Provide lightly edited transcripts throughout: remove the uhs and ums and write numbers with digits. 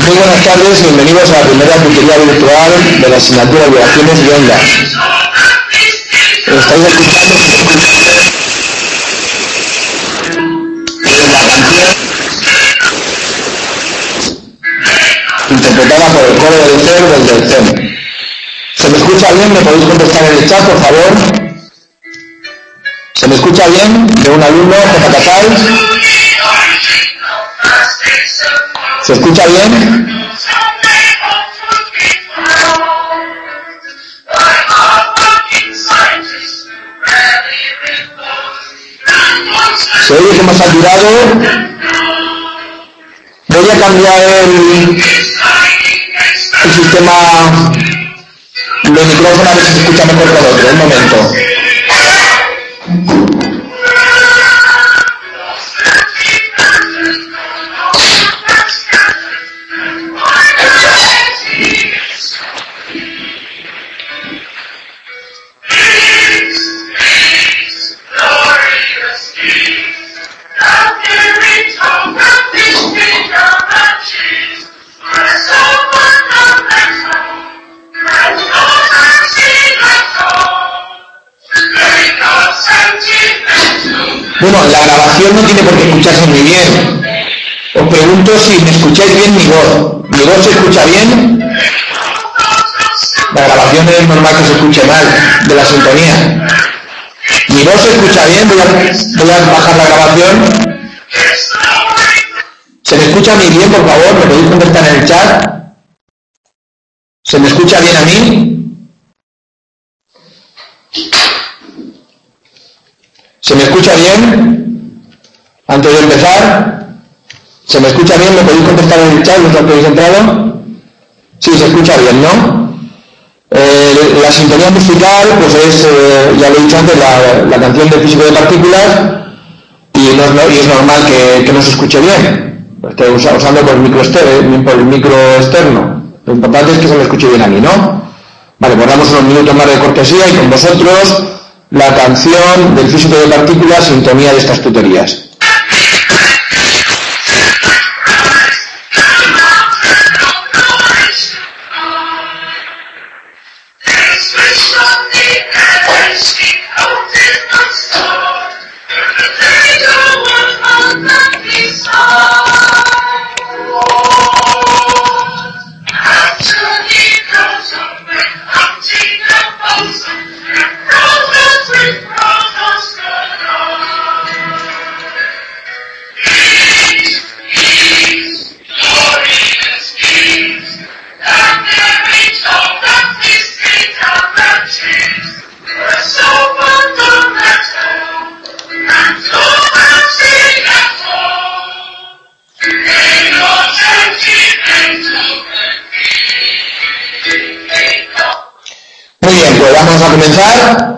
Muy buenas tardes, bienvenidos a la primera tutoría virtual de la asignatura Vibraciones y Ondas. Estáis escuchando la canción interpretada por el coro del CER del CEM. ¿Se me escucha bien? ¿Me podéis contestar en el chat, por favor? ¿Se me escucha bien? De un alumno, J. Casal. ¿Se escucha bien? ¿Se oye como saturado? Voy a cambiar el sistema de micrófono a ver si se escucha mejor que el otro. Un momento. Bueno, la grabación no tiene por qué escucharse muy bien. Os pregunto si me escucháis bien mi voz. ¿Mi voz se escucha bien? La grabación es normal que se escuche mal, de la sintonía. ¿Mi voz se escucha bien? Voy a bajar la grabación. ¿Se me escucha a mí bien, por favor? ¿Me podéis contestar en el chat? ¿Se me escucha bien a mí? ¿Se me escucha bien? Antes de empezar, ¿se me escucha bien? ¿Me podéis contestar en el chat los que habéis entrado? Sí, se escucha bien, ¿no? La sintonía musical, pues es, ya lo he dicho antes, la canción de Físico de Partículas, y es normal que no se escuche bien. Estoy usando por el micro externo. Lo importante es que se me escuche bien a mí, ¿no? Vale, pues damos unos minutos más de cortesía y con vosotros la canción del Físico de Partículas, sintonía de estas tutorías. Muy bien, pues vamos a comenzar.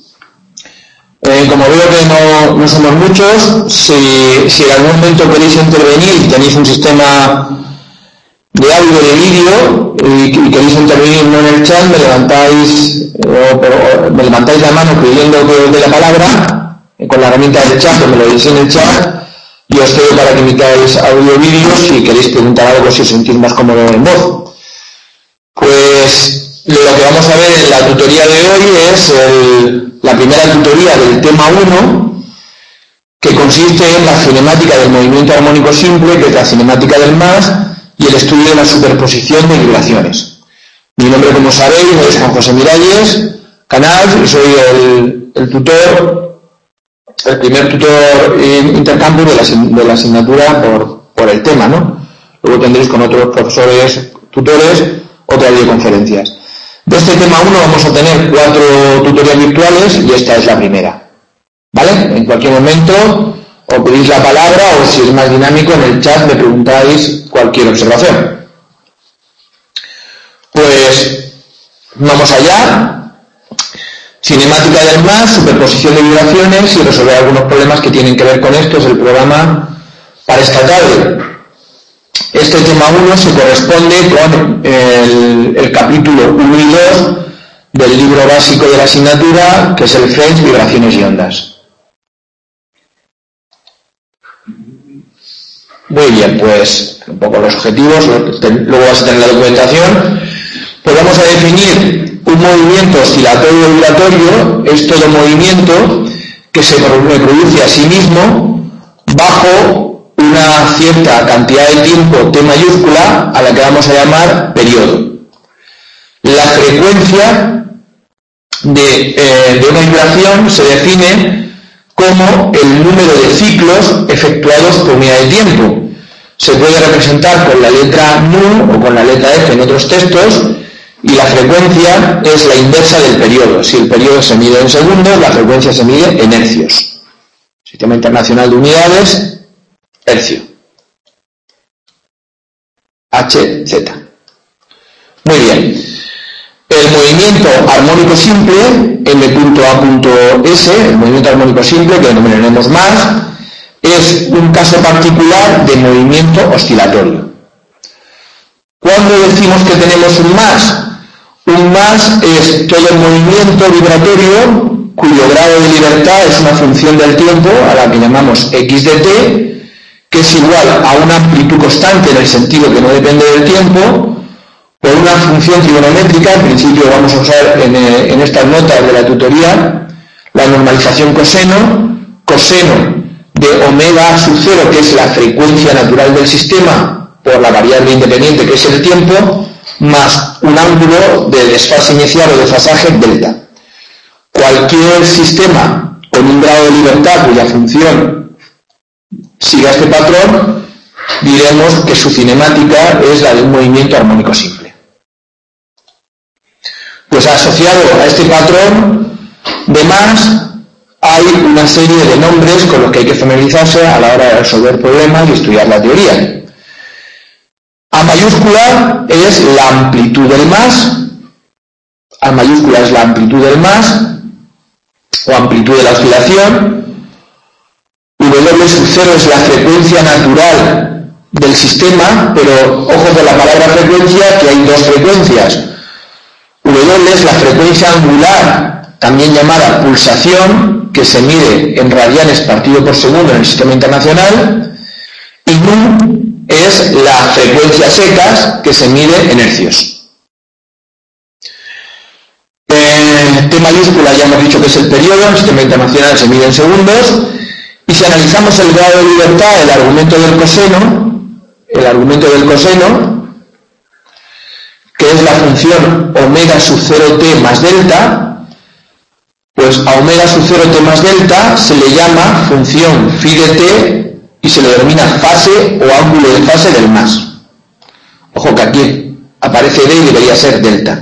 Como veo que no somos muchos, si en algún momento queréis intervenir y tenéis un sistema de audio y de vídeo y queréis intervenir no en el chat, me levantáis la mano pidiendo que os dé la palabra con la herramienta del chat, que me lo deis en el chat, y os cedo para que emitáis audio y vídeo si queréis preguntar algo, si os sentís más cómodo en voz. Pues lo que vamos a ver en la tutoría de hoy es la primera tutoría del tema 1, que consiste en la cinemática del movimiento armónico simple, que es la cinemática del más, y el estudio de la superposición de vibraciones. Mi nombre, como sabéis, es Juan José Miralles Canals, y soy el tutor, el primer tutor intercampus de la asignatura por el tema, ¿no? Luego tendréis con otros profesores, tutores, otras videoconferencias. De este tema 1 vamos a tener 4 tutorías virtuales y esta es la primera. ¿Vale? En cualquier momento o pedís la palabra o, si es más dinámico, en el chat me preguntáis cualquier observación. Pues vamos allá. Cinemática del más, superposición de vibraciones y resolver algunos problemas que tienen que ver con esto. Es el programa para esta tarde. Este tema 1 se corresponde con el capítulo 1 y 2 del libro básico de la asignatura, que es el FENS, Vibraciones y Ondas. Muy bien, pues un poco los objetivos, luego vas a tener la documentación. Pues vamos a definir un movimiento oscilatorio vibratorio, es todo movimiento que se reproduce a sí mismo bajo una cierta cantidad de tiempo T mayúscula a la que vamos a llamar periodo. La frecuencia de una vibración se define como el número de ciclos efectuados por unidad de tiempo. Se puede representar con la letra nu o con la letra F en otros textos, y la frecuencia es la inversa del periodo. Si el periodo se mide en segundos, la frecuencia se mide en hercios. Sistema Internacional de Unidades, hercio. HZ. Muy bien. El movimiento armónico simple, M.A.S, el movimiento armónico simple, que denominaremos más, es un caso particular de movimiento oscilatorio. ¿Cuándo decimos que tenemos un más? Un más es todo el movimiento vibratorio cuyo grado de libertad es una función del tiempo, a la que llamamos x de t, que es igual a una amplitud constante en el sentido que no depende del tiempo, por una función trigonométrica. En principio vamos a usar en estas notas de la tutoría la normalización coseno, coseno de omega sub 0, que es la frecuencia natural del sistema, por la variable independiente que es el tiempo, más un ángulo de desfase inicial o desfasaje delta. Cualquier sistema con un grado de libertad cuya función siga este patrón, diremos que su cinemática es la de un movimiento armónico simple. Pues asociado a este patrón de más hay una serie de nombres con los que hay que familiarizarse a la hora de resolver problemas y estudiar la teoría. A mayúscula es la amplitud del más, A mayúscula es la amplitud del más, o amplitud de la oscilación. W sub 0 es la frecuencia natural del sistema, pero ojo con la palabra frecuencia, que hay dos frecuencias. W es la frecuencia angular, también llamada pulsación, que se mide en radianes partido por segundo en el sistema internacional, y nu es la frecuencia secas, que se mide en hercios. T mayúscula ya hemos dicho que es el periodo, en el sistema internacional se mide en segundos, y si analizamos el grado de libertad, el argumento del coseno, que es la función omega sub 0t más delta, pues a omega sub 0t más delta se le llama función phi de t y se le denomina fase o ángulo de fase del más. Ojo que aquí aparece d y debería ser delta.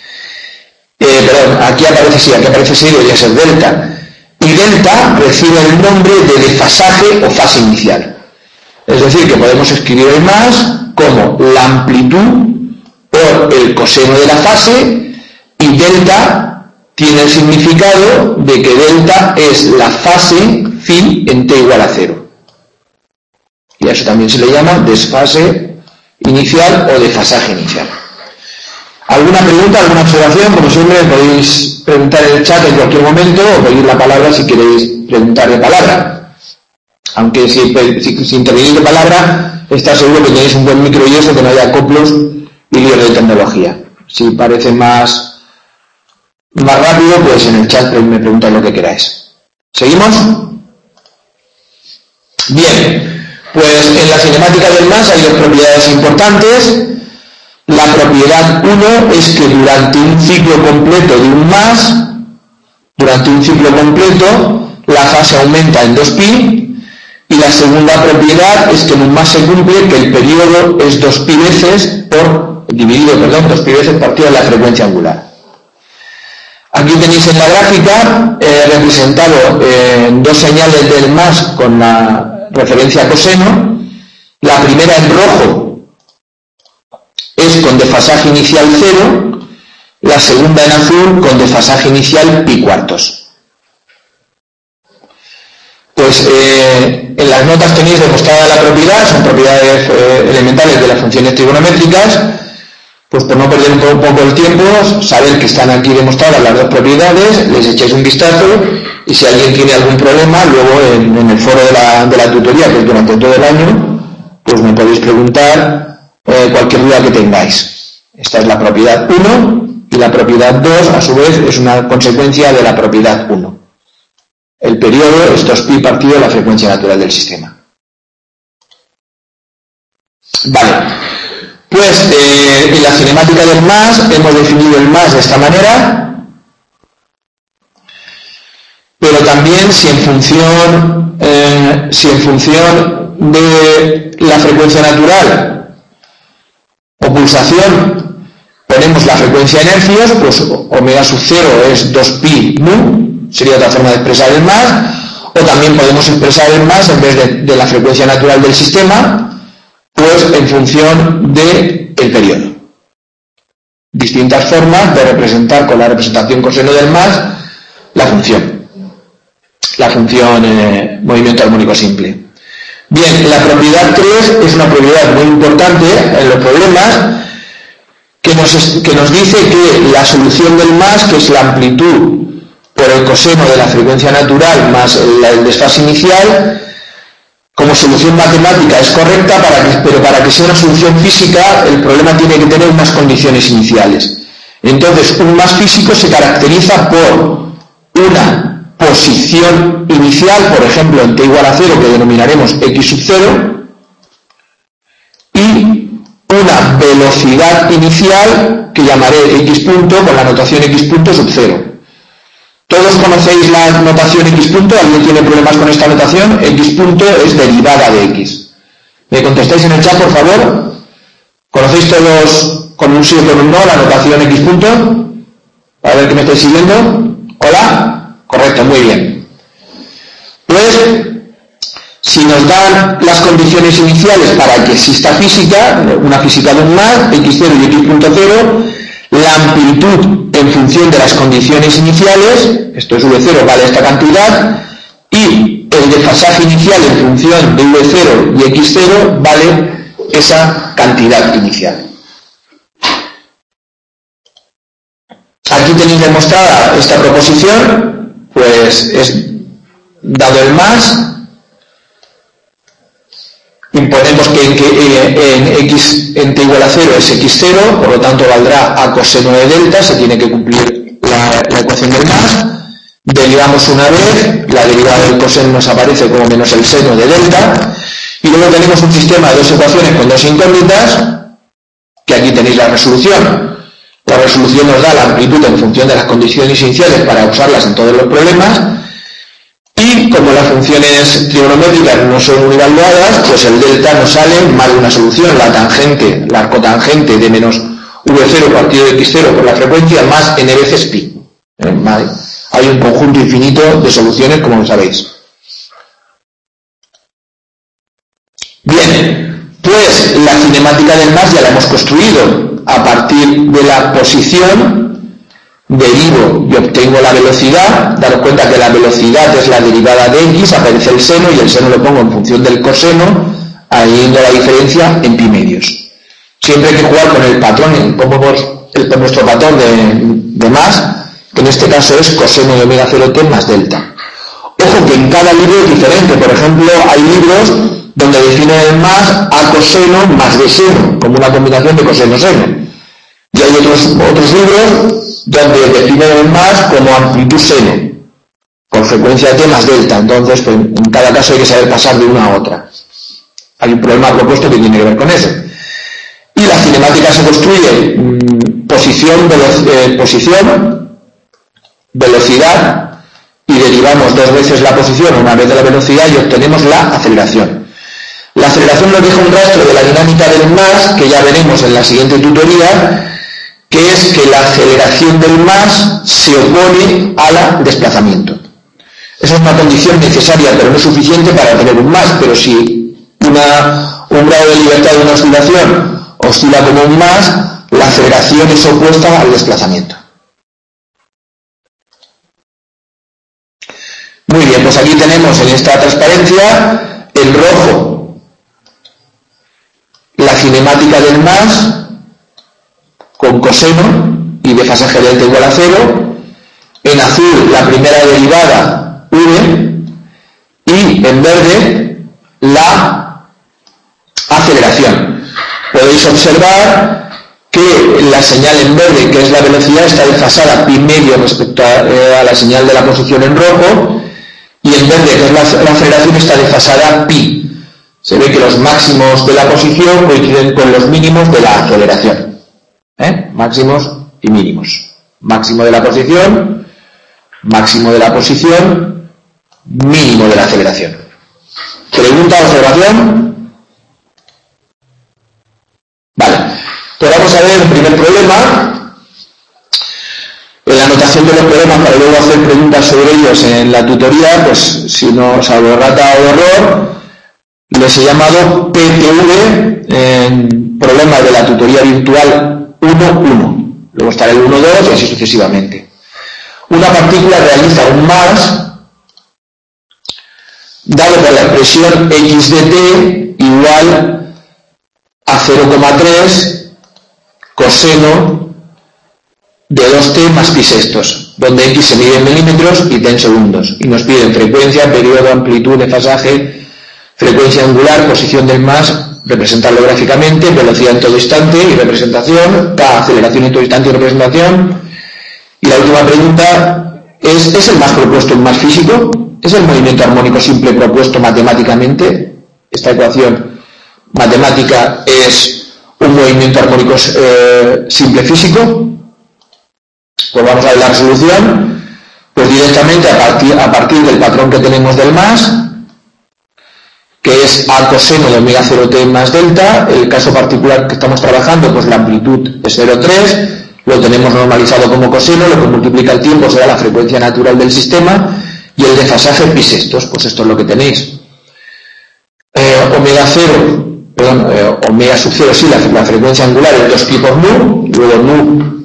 Aquí aparece sí y debería ser delta. Y delta recibe el nombre de desfasaje o fase inicial. Es decir, que podemos escribir el más como la amplitud por el coseno de la fase, y delta tiene el significado de que delta es la fase phi en t igual a 0. Y a eso también se le llama desfase inicial o desfasaje inicial. ¿Alguna pregunta, alguna observación? Como siempre, podéis preguntar en el chat en cualquier momento o pedir la palabra si queréis preguntar de palabra. Aunque si intervenís de palabra, está seguro que tenéis un buen micro y eso, que no haya acoplos y líos de tecnología. Si parece más rápido, pues en el chat me preguntáis lo que queráis. ¿Seguimos? Bien, pues en la cinemática del más hay dos propiedades importantes. La propiedad 1 es que durante un ciclo completo de un más, la fase aumenta en 2pi, y la segunda propiedad es que en un más se cumple que el periodo es 2pi veces partido de la frecuencia angular. Aquí tenéis en la gráfica representado dos señales del más con la referencia coseno. La primera en rojo es con desfasaje inicial 0, la segunda en azul con desfasaje inicial pi cuartos. Pues en las notas tenéis demostrada la propiedad, son propiedades elementales de las funciones trigonométricas. Pues por no perder un poco el tiempo, saber que están aquí demostradas las dos propiedades, les echáis un vistazo, y si alguien tiene algún problema, luego en el foro de la tutoría, que es durante todo el año, pues me podéis preguntar cualquier duda que tengáis. Esta es la propiedad 1 y la propiedad 2 a su vez es una consecuencia de la propiedad 1. El periodo es 2pi partido la frecuencia natural del sistema. Vale, pues en la cinemática del más hemos definido el más de esta manera, pero también si en función de la frecuencia natural o pulsación ponemos la frecuencia en hercios, pues omega sub 0 es 2pi nu, sería otra forma de expresar el más, o también podemos expresar el más en vez de la frecuencia natural del sistema, pues en función del periodo. Distintas formas de representar con la representación coseno del más la función movimiento armónico simple. Bien, la propiedad 3 es una propiedad muy importante en los problemas que nos dice que la solución del más, que es la amplitud por el coseno de la frecuencia natural más el desfase inicial, como solución matemática es correcta, pero para que sea una solución física el problema tiene que tener unas condiciones iniciales. Entonces, un más físico se caracteriza por una posición inicial, por ejemplo en t igual a 0, que denominaremos x sub 0, y una velocidad inicial que llamaré x punto con la notación x punto sub 0. Todos conocéis la notación x punto, ¿alguien tiene problemas con esta notación? X punto es derivada de x. ¿Me contestáis en el chat, por favor? ¿Conocéis todos con un sí o con un no la notación x punto? A ver que me estáis siguiendo. ¿Hola? Correcto, muy bien. Pues, si nos dan las condiciones iniciales para que exista física, una física de un más, x0 y x punto 0, la amplitud en función de las condiciones iniciales, esto es v0 vale esta cantidad, y el desfasaje inicial en función de v0 y x0 vale esa cantidad inicial. Aquí tenéis demostrada esta proposición, pues es dado el más, imponemos que en t igual a 0 es x0, por lo tanto valdrá a coseno de delta, se tiene que cumplir la ecuación del más, derivamos una vez, la derivada del coseno nos aparece como menos el seno de delta, y luego tenemos un sistema de dos ecuaciones con dos incógnitas, que aquí tenéis la resolución. La resolución nos da la amplitud en función de las condiciones iniciales para usarlas en todos los problemas, y como las funciones trigonométricas no son univaluadas, pues el delta nos sale más de una solución, la arcotangente de menos v0 partido de x0 por la frecuencia más n veces pi. ¿Vale? Hay un conjunto infinito de soluciones, como lo sabéis. Bien, pues la cinemática del más ya la hemos construido a partir de la posición. Derivo y obtengo la velocidad, daros cuenta que la velocidad es la derivada de x, aparece el seno y el seno lo pongo en función del coseno, añadiendo la diferencia en pi medios. Siempre hay que jugar con el patrón, con nuestro patrón de más, que en este caso es coseno de omega 0t más delta. Ojo que en cada libro es diferente, por ejemplo hay libros donde definen el más a coseno más de seno, como una combinación de coseno-seno. Y hay otros libros donde definen el más como amplitud seno, por frecuencia t más delta. Entonces, pues, en cada caso hay que saber pasar de una a otra. Hay un problema propuesto que tiene que ver con eso. Y la cinemática se construye posición, velocidad, y derivamos dos veces la posición, una vez de la velocidad, y obtenemos la aceleración. La aceleración nos deja un rastro de la dinámica del más, que ya veremos en la siguiente tutoría, que es que la aceleración del más se opone al desplazamiento. Esa es una condición necesaria, pero no suficiente para tener un más, pero si un grado de libertad de una oscilación oscila como un más, la aceleración es opuesta al desplazamiento. Muy bien, pues aquí tenemos en esta transparencia, en rojo, la cinemática del más, con coseno y desfasaje delta igual a 0, en azul la primera derivada v y en verde la aceleración. Podéis observar que la señal en verde, que es la velocidad, está desfasada pi medio respecto a la señal de la posición en rojo, y en verde, que es la aceleración, está desfasada pi. Se ve que los máximos de la posición coinciden con los mínimos de la aceleración. Máximos y mínimos. Máximo de la posición, máximo de la posición, mínimo de la aceleración. ¿Pregunta o observación? Vale. Pues vamos a ver el primer problema. En la anotación de los problemas, para luego hacer preguntas sobre ellos en la tutoría, pues si no, salvo errata o error, les he llamado PTV en problemas de la tutoría virtual 1.1. Luego estará el 1.2 y así sucesivamente. Una partícula realiza un más dado por la expresión x de t igual a 0,3 coseno de 2t más pi sextos, donde x se mide en milímetros y t en segundos, y nos piden frecuencia, periodo, amplitud, desfasaje, frecuencia angular, posición del más, representarlo gráficamente, velocidad en todo instante y representación, k, aceleración en todo instante y representación. Y la última pregunta ¿es el más propuesto el más físico? ¿Es el movimiento armónico simple propuesto matemáticamente? Esta ecuación matemática es un movimiento armónico simple físico. Pues vamos a ver la resolución. Pues directamente a partir del patrón que tenemos del más, que es a coseno de omega 0t más delta. El caso particular que estamos trabajando, pues la amplitud es 0,3, lo tenemos normalizado como coseno, lo que multiplica el tiempo será la frecuencia natural del sistema, y el desfasaje pi sextos, pues esto es lo que tenéis. Omega sub 0, sí, la frecuencia angular es 2pi por nu, luego nu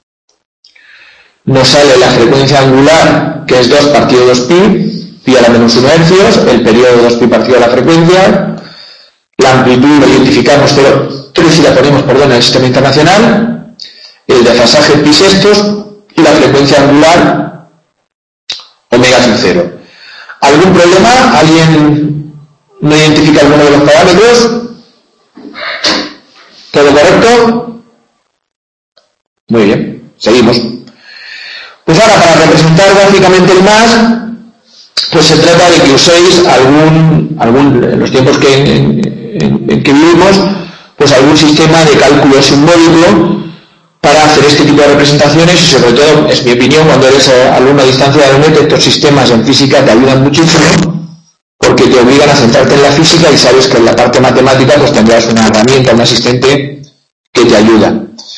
nos sale la frecuencia angular, que es 2 partido 2pi, pi a la menos 1 hercios, el periodo de 2pi partido la frecuencia, la amplitud lo identificamos 0,3 y la ponemos, en el sistema internacional, el desfasaje pi sextos y la frecuencia angular omega sub 0. ¿Algún problema? ¿Alguien no identifica alguno de los parámetros? ¿Todo correcto? Muy bien, seguimos. Pues ahora, para representar gráficamente el más, pues se trata de que uséis en los tiempos en que vivimos, pues algún sistema de cálculo simbólico para hacer este tipo de representaciones, y sobre todo, es mi opinión, cuando eres alumno a distancia de la UNED, estos sistemas en física te ayudan muchísimo, porque te obligan a centrarte en la física y sabes que en la parte matemática pues tendrás una herramienta, un asistente que te ayuda.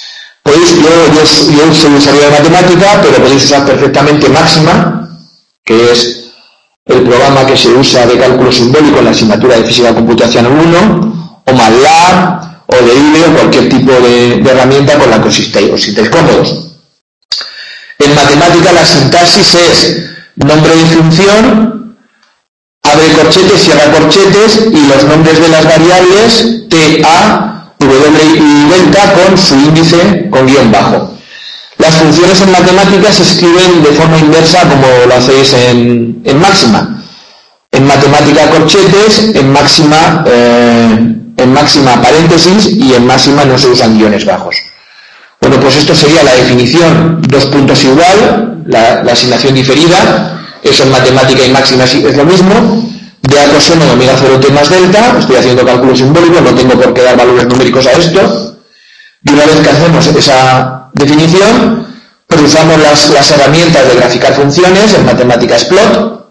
Yo uso un desarrollo de matemática, pero podéis usar perfectamente Máxima, que es el programa que se usa de cálculo simbólico en la asignatura de Física Computacional 1, o MATLAB, o de IBE, o cualquier tipo de herramienta con la que os sintáis cómodos. En matemática la sintaxis es nombre de función, abre corchetes, cierra corchetes, y los nombres de las variables T, A, W y delta con su índice con guión bajo. Las funciones en matemáticas se escriben de forma inversa como lo hacéis en Máxima. En matemática corchetes, en Máxima paréntesis, y en Máxima no se usan guiones bajos. Bueno, pues esto sería la definición, dos puntos igual, la asignación diferida, eso en matemática y Máxima es lo mismo. De a coseno de omega 0t más delta, estoy haciendo cálculo simbólico, no tengo por qué dar valores numéricos a esto. Y una vez que hacemos esa definición, pues usamos las herramientas de graficar funciones, en matemática es plot.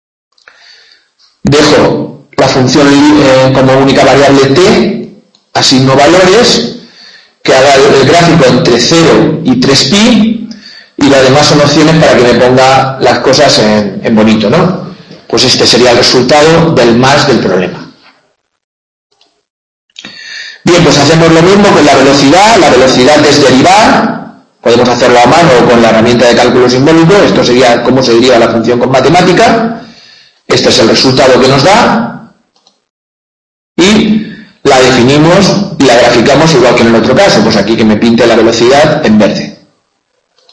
Dejo la función como única variable t, asigno valores, que haga el gráfico entre 0 y 3pi, y las demás son opciones para que me ponga las cosas en bonito, ¿no? Pues este sería el resultado del más del problema. Bien, pues hacemos lo mismo con la velocidad es derivar, podemos hacerlo a mano o con la herramienta de cálculo simbólico, esto sería cómo se deriva la función con matemática, este es el resultado que nos da, y la definimos y la graficamos igual que en el otro caso, pues aquí que me pinte la velocidad en verde.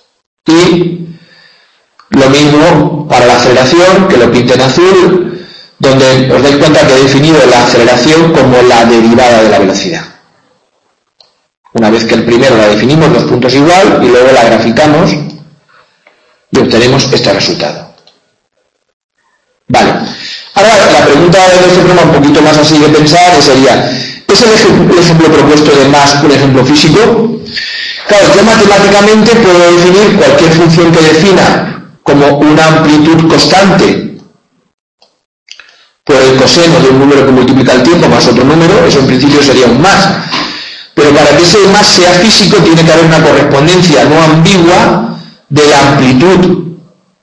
Y lo mismo para la aceleración, que lo pinte en azul, donde os dais cuenta que he definido la aceleración como la derivada de la velocidad. Una vez que el primero la definimos, los puntos igual, y luego la graficamos y obtenemos este resultado. Vale. Ahora, la pregunta de este problema un poquito más así de pensar sería, ¿es el ejemplo propuesto de más un ejemplo físico? Claro, yo matemáticamente puedo definir cualquier función que defina como una amplitud constante por el coseno de un número que multiplica el tiempo más otro número, eso en principio sería un más. Pero para que ese más sea físico tiene que haber una correspondencia no ambigua de la amplitud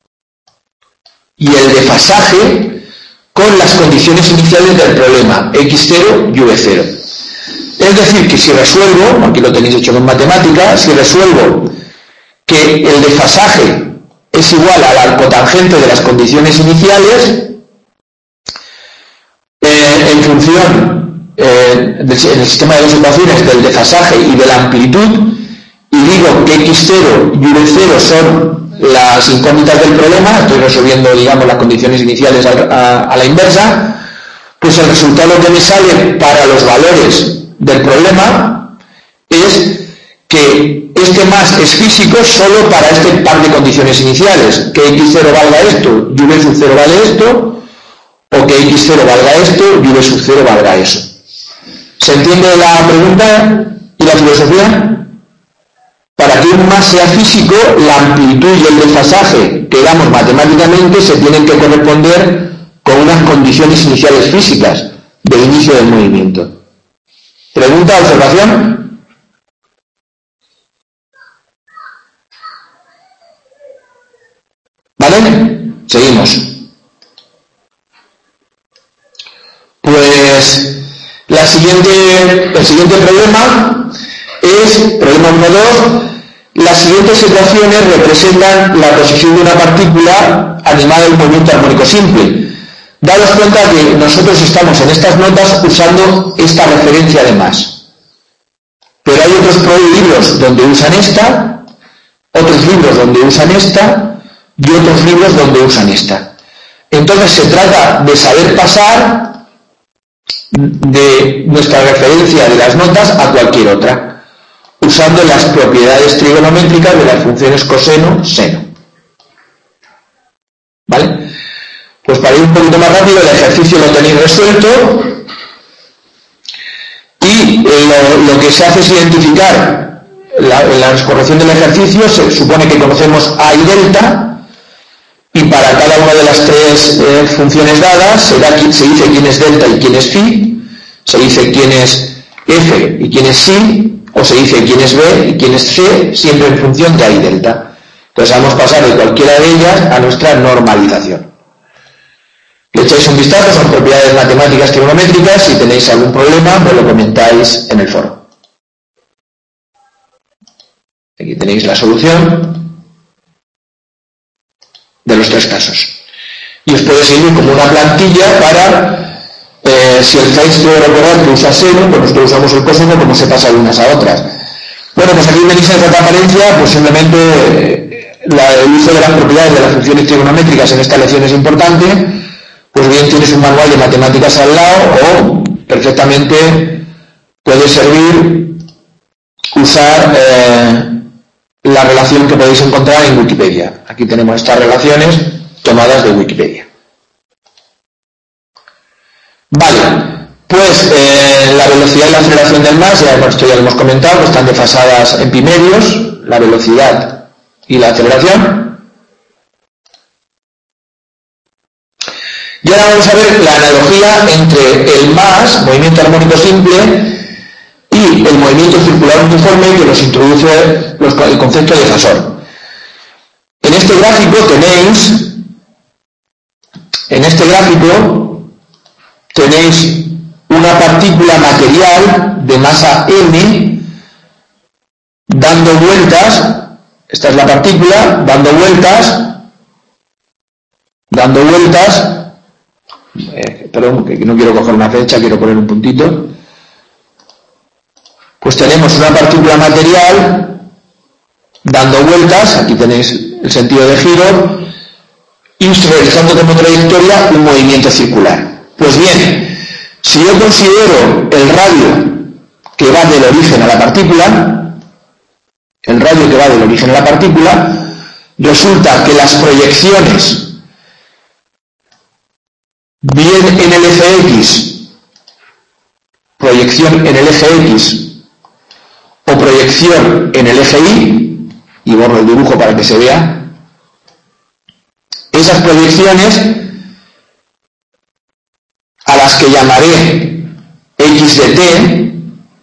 y el desfasaje con las condiciones iniciales del problema, x0 y v0. Es decir, que si resuelvo, aquí lo tenéis hecho con matemáticas, si resuelvo que el desfasaje es igual al arcotangente de las condiciones iniciales, en función en el sistema de dos ecuaciones del desfasaje y de la amplitud, y digo que x0 y v0 son las incógnitas del problema, estoy resolviendo, digamos, las condiciones iniciales a la inversa, pues el resultado que me sale para los valores del problema es que este más es físico solo para este par de condiciones iniciales, que x0 valga esto y v sub 0 vale esto, o que x0 valga esto y v sub 0 valga eso. ¿Se entiende la pregunta y la filosofía? Para que un más sea físico, la amplitud y el desfasaje que damos matemáticamente se tienen que corresponder con unas condiciones iniciales físicas de inicio del movimiento. ¿Pregunta, observación? ¿Vale? Seguimos. Pues el siguiente problema es, problema 1.2, las siguientes ecuaciones representan la posición de una partícula animada en movimiento armónico simple. Daos cuenta que nosotros estamos en estas notas usando esta referencia de más. Pero hay otros libros donde usan esta, otros libros donde usan esta y otros libros donde usan esta. Entonces se trata de saber pasar de nuestra referencia de las notas a cualquier otra, usando las propiedades trigonométricas de las funciones coseno, seno. ¿Vale? Pues para ir un poquito más rápido, el ejercicio lo tenéis resuelto y lo que se hace es identificar la corrección del ejercicio. Se supone que conocemos A y delta, y para cada una de las tres funciones dadas se dice quién es delta y quién es phi, se dice quién es f y quién es psi, o se dice quién es b y quién es c, siempre en función de A y delta. Entonces vamos a pasar de cualquiera de ellas a nuestra normalización. Le echáis un vistazo, son propiedades matemáticas trigonométricas. Si tenéis algún problema, me lo comentáis en el foro. Aquí tenéis la solución de los tres casos. Y os puede servir como una plantilla para, si el estáis de recordar que usa seno, pues nosotros usamos el coseno, como se pasa de unas a otras. Bueno, pues aquí venís a esta transparencia, pues simplemente el uso de las propiedades de las funciones trigonométricas en esta lección es importante. Pues bien, tienes un manual de matemáticas al lado, o perfectamente puede servir usar la relación que podéis encontrar en Wikipedia. Aquí tenemos estas relaciones tomadas de Wikipedia. Vale, pues la velocidad y la aceleración del más, esto ya lo hemos comentado, que están desfasadas en pi medios, la velocidad y la aceleración. Y ahora vamos a ver la analogía entre el más, movimiento armónico simple, y el movimiento circular uniforme, que nos introduce el concepto de fasor. En este gráfico tenéis una partícula material de masa m dando vueltas. Esta es la partícula dando vueltas. Perdón, que no quiero coger una flecha, quiero poner un puntito. Pues tenemos una partícula material dando vueltas, aquí tenéis el sentido de giro, y realizando como trayectoria un movimiento circular. Pues bien, si yo considero el radio que va del origen a la partícula, resulta que las proyecciones bien en el eje X, proyección en el eje X o proyección en el eje Y, y borro el dibujo para que se vea, esas proyecciones a las que llamaré X de t,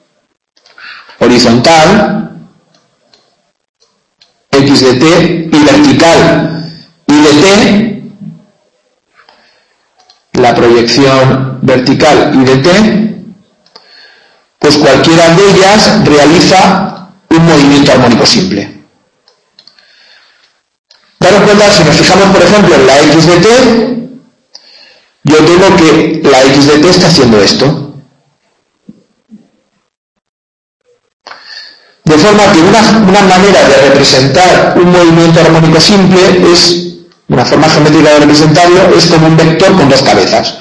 horizontal, X de t, y vertical Y de t, la proyección vertical Y de t, pues cualquiera de ellas realiza un movimiento armónico simple. Daros cuenta, si nos fijamos por ejemplo en la X de t, yo tengo que la X de t está haciendo esto. De forma que una manera de representar un movimiento armónico simple es, una forma geométrica de representarlo, es como un vector con dos cabezas,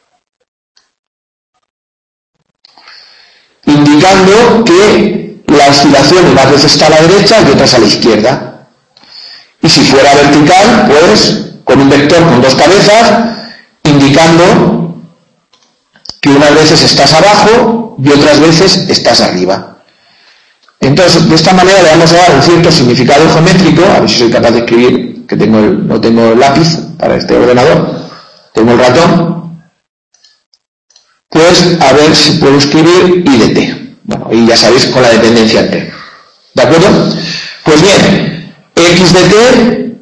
indicando que la oscilación unas veces está a la derecha y otras a la izquierda. Y si fuera vertical, pues con un vector con dos cabezas, indicando que unas veces estás abajo y otras veces estás arriba. Entonces, de esta manera le vamos a dar un cierto significado geométrico, a ver si soy capaz de escribir, que no tengo lápiz para este ordenador, tengo el ratón, pues a ver si puedo escribir I de t. Bueno, y ya sabéis con la dependencia en t. ¿De acuerdo? Pues bien, X de t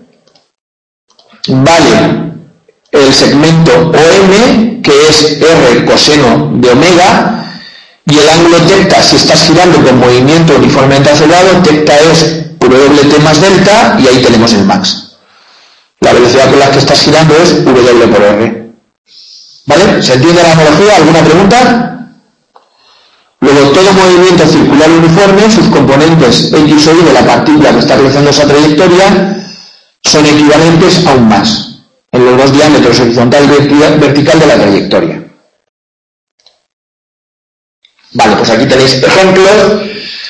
vale el segmento OM, que es R coseno de omega, y el ángulo teta, si estás girando con movimiento uniformemente acelerado, teta es WT más delta, y ahí tenemos el max. La velocidad con la que estás girando es W por R. ¿Vale? ¿Se entiende la analogía? ¿Alguna pregunta? Luego, todo movimiento circular uniforme, sus componentes X o Y de la partícula que está realizando esa trayectoria, son equivalentes a un más en los dos diámetros horizontal y vertical de la trayectoria. Vale, pues aquí tenéis ejemplos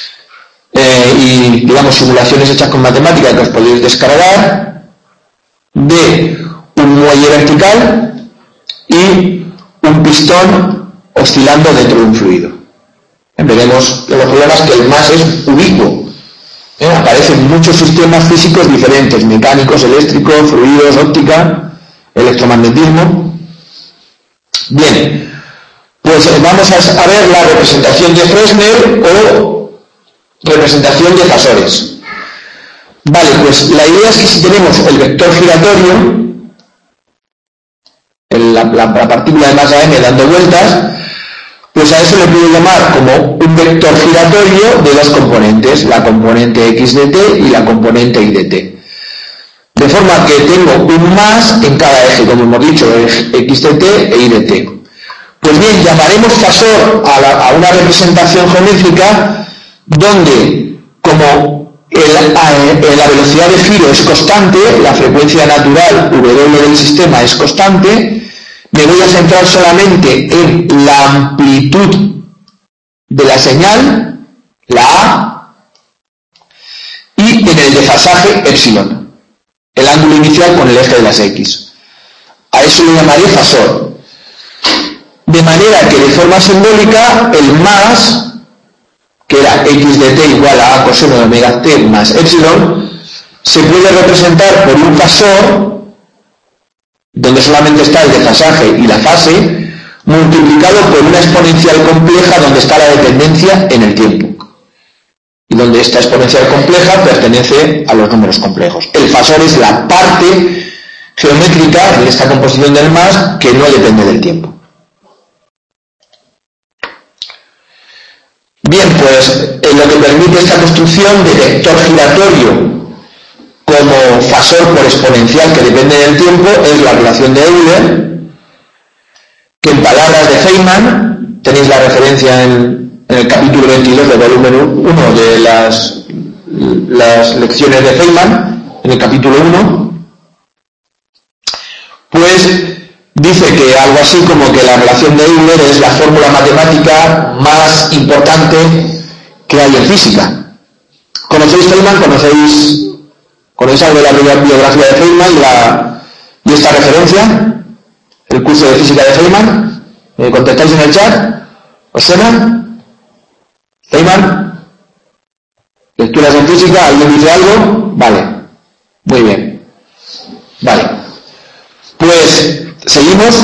y, digamos, simulaciones hechas con matemática que os podéis descargar de un muelle vertical y un pistón oscilando dentro de un fluido. Veremos en los problemas que el más es ubicuo. Aparecen muchos sistemas físicos diferentes, mecánicos, eléctricos, fluidos, óptica, electromagnetismo. Bien. Pues vamos a ver la representación de Fresnel o representación de fasores. Vale, pues la idea es que si tenemos el vector giratorio, la partícula de masa m dando vueltas, pues a eso le puedo llamar como un vector giratorio de dos componentes, la componente X de t y la componente Y de t. De forma que tengo un más en cada eje, como hemos dicho, X de t e Y de t. Pues bien, llamaremos fasor a una representación geométrica donde, como la velocidad de giro es constante, la frecuencia natural W del sistema es constante, me voy a centrar solamente en la amplitud de la señal, la A, y en el desfasaje epsilon, el ángulo inicial con el eje de las X. A eso le llamaré fasor. De manera que de forma simbólica el más, que era X de t igual a coseno de omega t más epsilon, se puede representar por un fasor donde solamente está el desfasaje y la fase, multiplicado por una exponencial compleja donde está la dependencia en el tiempo. Y donde esta exponencial compleja pertenece a los números complejos. El fasor es la parte geométrica de esta composición del más que no depende del tiempo. Bien, pues lo que permite esta construcción de vector giratorio como fasor por exponencial que depende del tiempo es la relación de Euler, que en palabras de Feynman, tenéis la referencia en el capítulo 22 del volumen 1 de las lecciones de Feynman, en el capítulo 1, dice que algo así como que la relación de Euler es la fórmula matemática más importante que hay en física. ¿Conocéis Feynman? ¿Conocéis algo de la biografía de Feynman y esta referencia? ¿El curso de física de Feynman? ¿Me contestáis en el chat? ¿Os suena? ¿Feynman? ¿Lecturas en física? ¿Alguien dice algo? Vale. Muy bien. Vale. Pues, seguimos.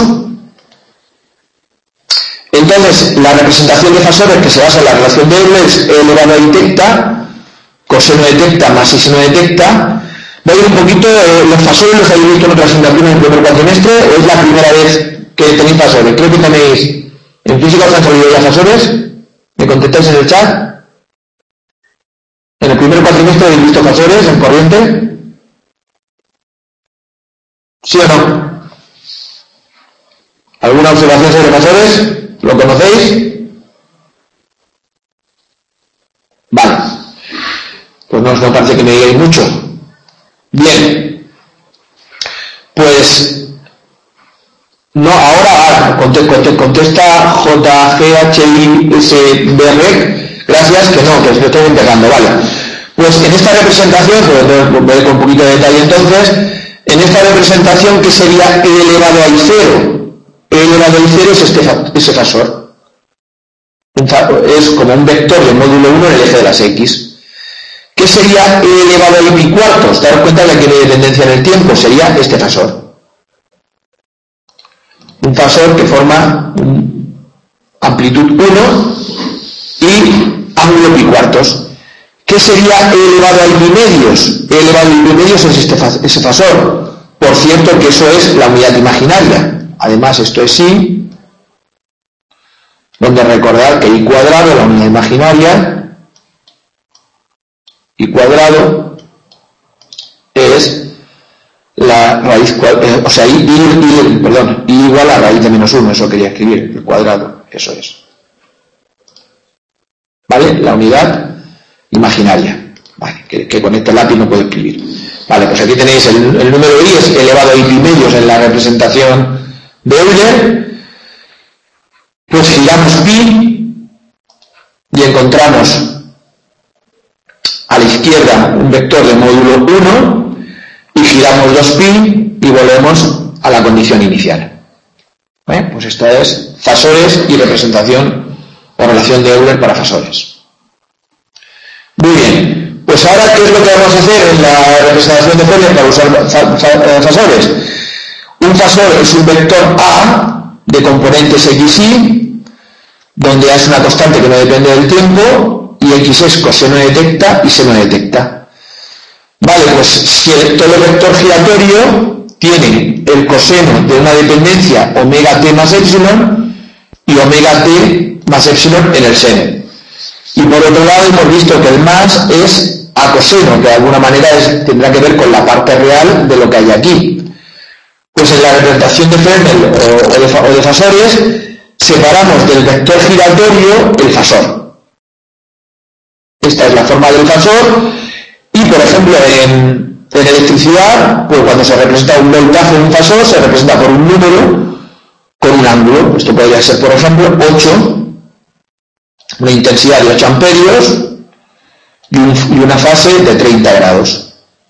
Entonces, la representación de fasores que se basa en la relación de Euler es E elevado a I tecta, coseno de tecta más I seno de tecta. Voy a ir un poquito, los fasores los habéis visto en otras asignaturas en el primer cuatrimestre, o es la primera vez que tenéis fasores. Creo que tenéis, en física os han salido ya fasores. ¿Me contestáis en el chat? En el primer cuatrimestre habéis visto fasores en corriente. ¿Sí o no? ¿Alguna observación sobre fasores? ¿Lo conocéis? Vale. Pues no parece que me digáis mucho. Bien. Pues no, ahora contesta JGHISBR. Gracias, que no, que estoy empezando, vale. Pues en esta representación, pues voy con un poquito de detalle entonces, en esta representación, ¿qué sería E elevado a I0? E elevado a I0 es ese fasor. Es como un vector de módulo 1 en el eje de las X. ¿Qué sería E elevado a I pi cuartos? Daros cuenta de que no hay dependencia en el tiempo, sería este fasor. Un fasor que forma amplitud 1 y ángulo pi cuartos. ¿Qué sería E elevado a I pi medios? E elevado a I pi medios es ese fasor. Por cierto que eso es la unidad imaginaria. Además, esto es I, donde recordar que I cuadrado, la unidad imaginaria, I cuadrado es la raíz, o sea, I igual a raíz de menos 1, eso quería escribir, el cuadrado, eso es. ¿Vale? La unidad imaginaria. Vale, que con este lápiz no puedo escribir. Vale, pues aquí tenéis el número I es elevado a I pi medios en la representación de Euler. Pues giramos pi y encontramos a la izquierda un vector de módulo 1 y giramos 2pi y volvemos a la condición inicial. Pues esto es fasores y representación o relación de Euler para fasores. Muy bien, pues ahora ¿qué es lo que vamos a hacer en la representación de Fourier para usar fasores? Un fasor es un vector A de componentes xy, donde A es una constante que no depende del tiempo y x es coseno de tecta y seno de tecta. Vale, pues si todo vector giratorio tiene el coseno de una dependencia omega t más epsilon y omega t más epsilon en el seno. Y por otro lado hemos visto que el más es a coseno, que de alguna manera tendrá que ver con la parte real de lo que hay aquí. Pues en la representación de Fresnel o de fasores separamos del vector giratorio el fasor. Esta es la forma del fasor y por ejemplo en electricidad, pues cuando se representa un voltaje en un fasor se representa por un número con un ángulo. Esto podría ser por ejemplo 8, una intensidad de 8 amperios y una fase de 30 grados.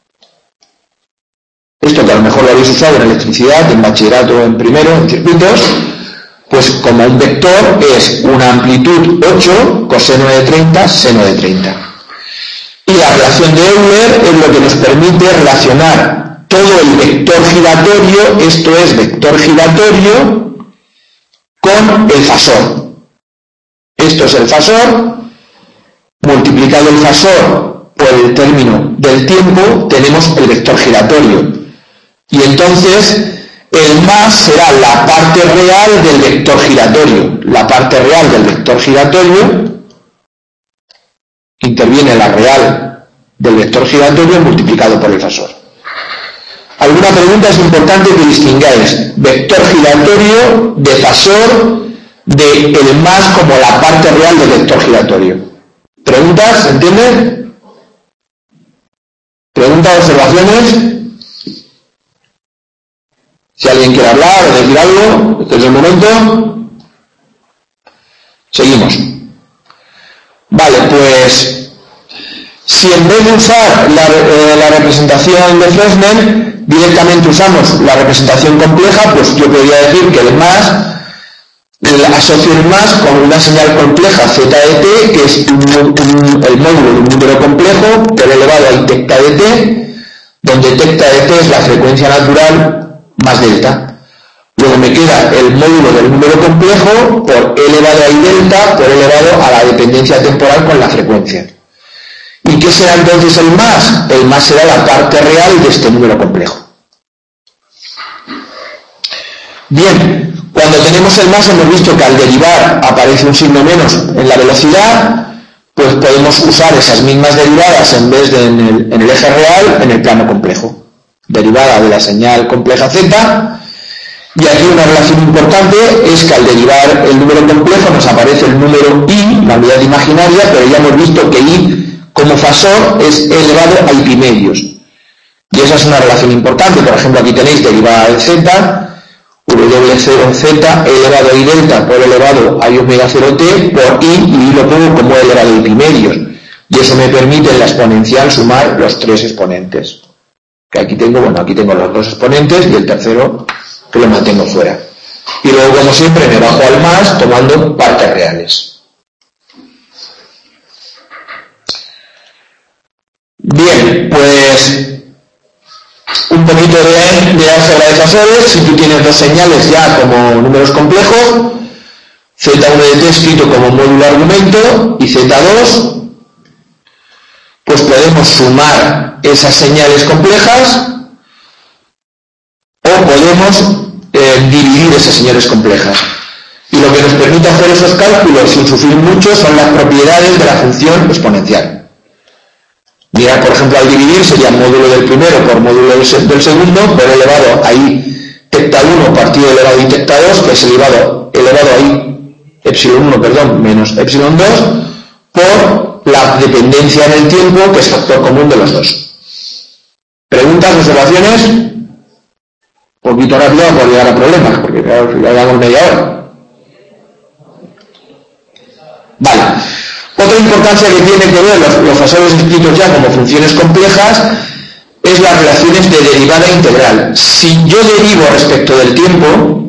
Esto que a lo mejor lo habéis usado en electricidad, en bachillerato, en primero, en circuitos, pues como un vector es una amplitud 8, coseno de 30, seno de 30. Y la relación de Euler es lo que nos permite relacionar todo el vector giratorio, esto es vector giratorio, con el fasor. Esto es el fasor, multiplicado el fasor por el término del tiempo, tenemos el vector giratorio. Y entonces el más será la parte real del vector giratorio. La parte real del vector giratorio interviene la real del vector giratorio multiplicado por el fasor. ¿Alguna pregunta? Es importante que distingáis vector giratorio de fasor de el más como la parte real del vector giratorio. ¿Preguntas? ¿Se entiende? ¿Preguntas, observaciones? Si alguien quiere hablar o decir algo, desde el momento, seguimos. Vale, pues si en vez de usar la representación de Fresnel directamente usamos la representación compleja, pues yo podría decir que el más asocio el más con una señal compleja z de t, que es el módulo de un número complejo por elevado a tecta de t, donde tecta de t es la frecuencia natural más delta. Luego me queda el módulo del número complejo por elevado a i delta por elevado a la dependencia temporal con la frecuencia. ¿Y qué será entonces el más? El más será la parte real de este número complejo. Bien, cuando tenemos el más hemos visto que al derivar aparece un signo menos en la velocidad, pues podemos usar esas mismas derivadas en vez de en el eje real en el plano complejo. Derivada de la señal compleja z, y aquí una relación importante es que al derivar el número complejo nos aparece el número i, la unidad imaginaria, pero ya hemos visto que i como fasor es elevado a i pi medios. Y esa es una relación importante. Por ejemplo, aquí tenéis derivada de z, W0z elevado a i delta por elevado a i omega 0t por i, y lo pongo como elevado a i pi medios. Y eso me permite en la exponencial sumar los tres exponentes. Que aquí tengo los dos exponentes y el tercero que lo mantengo fuera. Y luego, como siempre, me bajo al más tomando partes reales. Bien, pues un poquito de álgebra de fasores. Si tú tienes dos señales ya como números complejos, z1 de t escrito como módulo argumento y z2, pues podemos sumar esas señales complejas o podemos dividir esas señales complejas. Y lo que nos permite hacer esos cálculos sin sufrir mucho son las propiedades de la función exponencial. Mirad, por ejemplo, al dividir sería módulo del primero por módulo del segundo por elevado a i tecta 1 partido elevado a i tecta 2, que es elevado a i epsilon 1, menos epsilon 2, por la dependencia en el tiempo, que es factor común de los dos. ¿Preguntas, observaciones? Un poquito rápido para llegar a problemas, porque claro, ya llevamos media hora. Vale. Otra importancia que tiene que ver los fasores escritos ya como funciones complejas es las relaciones de derivada integral. Si yo derivo respecto del tiempo,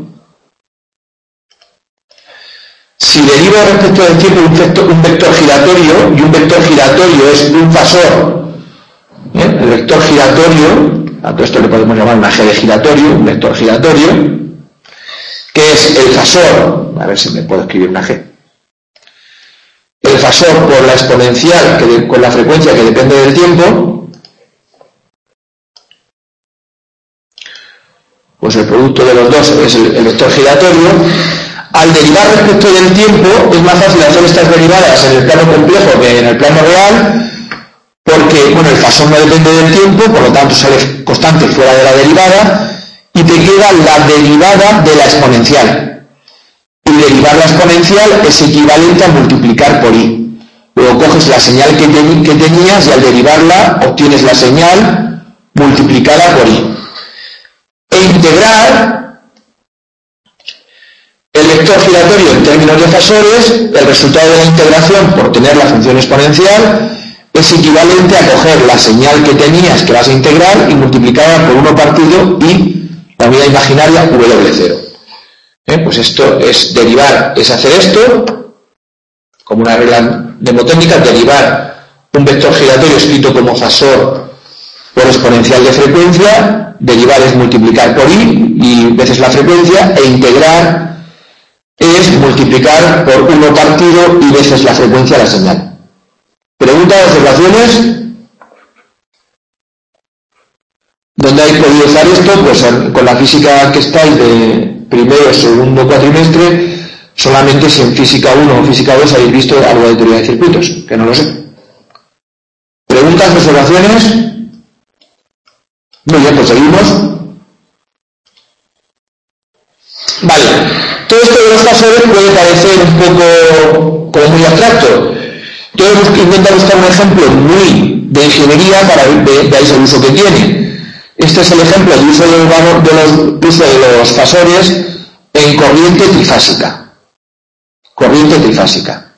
si derivo respecto del tiempo un vector giratorio, y un vector giratorio es un fasor, el vector giratorio, a todo esto le podemos llamar una G de giratorio, un vector giratorio, que es el fasor, a ver si me puedo escribir una G, el fasor por la exponencial con la frecuencia que depende del tiempo, pues el producto de los dos es el vector giratorio. Al derivar respecto del tiempo es más fácil hacer estas derivadas en el plano complejo que en el plano real, porque el fasor no depende del tiempo, por lo tanto sale constante fuera de la derivada y te queda la derivada de la exponencial. Y derivar la exponencial es equivalente a multiplicar por i. Luego coges la señal que tenías y al derivarla obtienes la señal multiplicada por i. E integrar el vector giratorio en términos de fasores, el resultado de la integración por tener la función exponencial es equivalente a coger la señal que tenías que vas a integrar y multiplicarla por 1 partido i, la unidad imaginaria W0. Pues esto es derivar, es hacer esto, como una regla mnemotécnica, derivar un vector giratorio escrito como fasor por exponencial de frecuencia, derivar es multiplicar por i y veces la frecuencia, e integrar es multiplicar por 1 partido y veces la frecuencia de la señal. ¿Preguntas, observaciones? ¿Dónde hay podido usar esto? Pues con la física que estáis de primero o segundo cuatrimestre, solamente si en física 1 o física 2 habéis visto algo de teoría de circuitos, que no lo sé. ¿Preguntas, observaciones? Muy bien, pues seguimos. Vale, todo esto de los fasores puede parecer un poco como muy abstracto. Entonces intenta buscar un ejemplo muy de ingeniería para que veáis el uso que tiene. Este es el ejemplo de uso de los fasores en corriente trifásica. Corriente trifásica.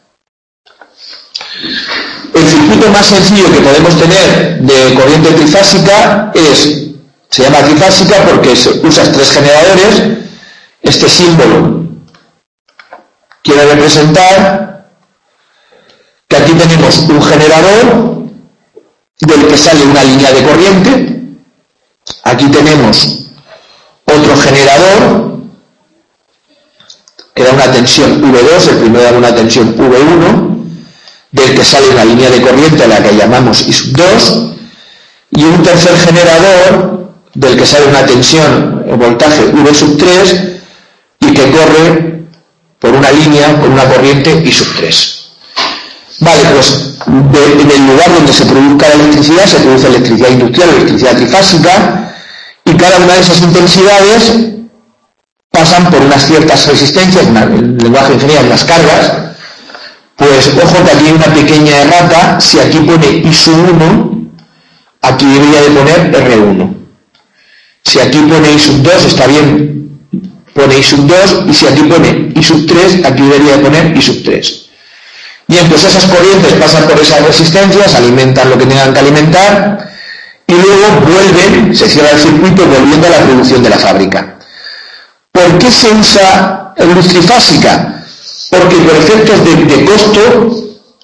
El circuito más sencillo que podemos tener de corriente trifásica se llama trifásica porque usas tres generadores. Este símbolo quiere representar que aquí tenemos un generador del que sale una línea de corriente. Aquí tenemos otro generador que da una tensión V2, el primero da una tensión V1, del que sale una línea de corriente a la que llamamos I2, y un tercer generador del que sale una tensión o voltaje V3 y que corre por una línea con una corriente I3. Vale, pues en el lugar donde se produzca la electricidad se produce electricidad industrial o electricidad trifásica, y cada una de esas intensidades pasan por unas ciertas resistencias, en el lenguaje de ingeniería, unas cargas. Pues ojo que aquí hay una pequeña errata. Si aquí pone I1, aquí debería de poner R1. Si aquí pone I2, está bien, pone I2, y si aquí pone I3, aquí debería de poner I3. Bien, pues esas corrientes pasan por esas resistencias, alimentan lo que tengan que alimentar, y luego vuelven, se cierra el circuito volviendo a la producción de la fábrica. ¿Por qué se usa luz trifásica? Porque por efectos de costo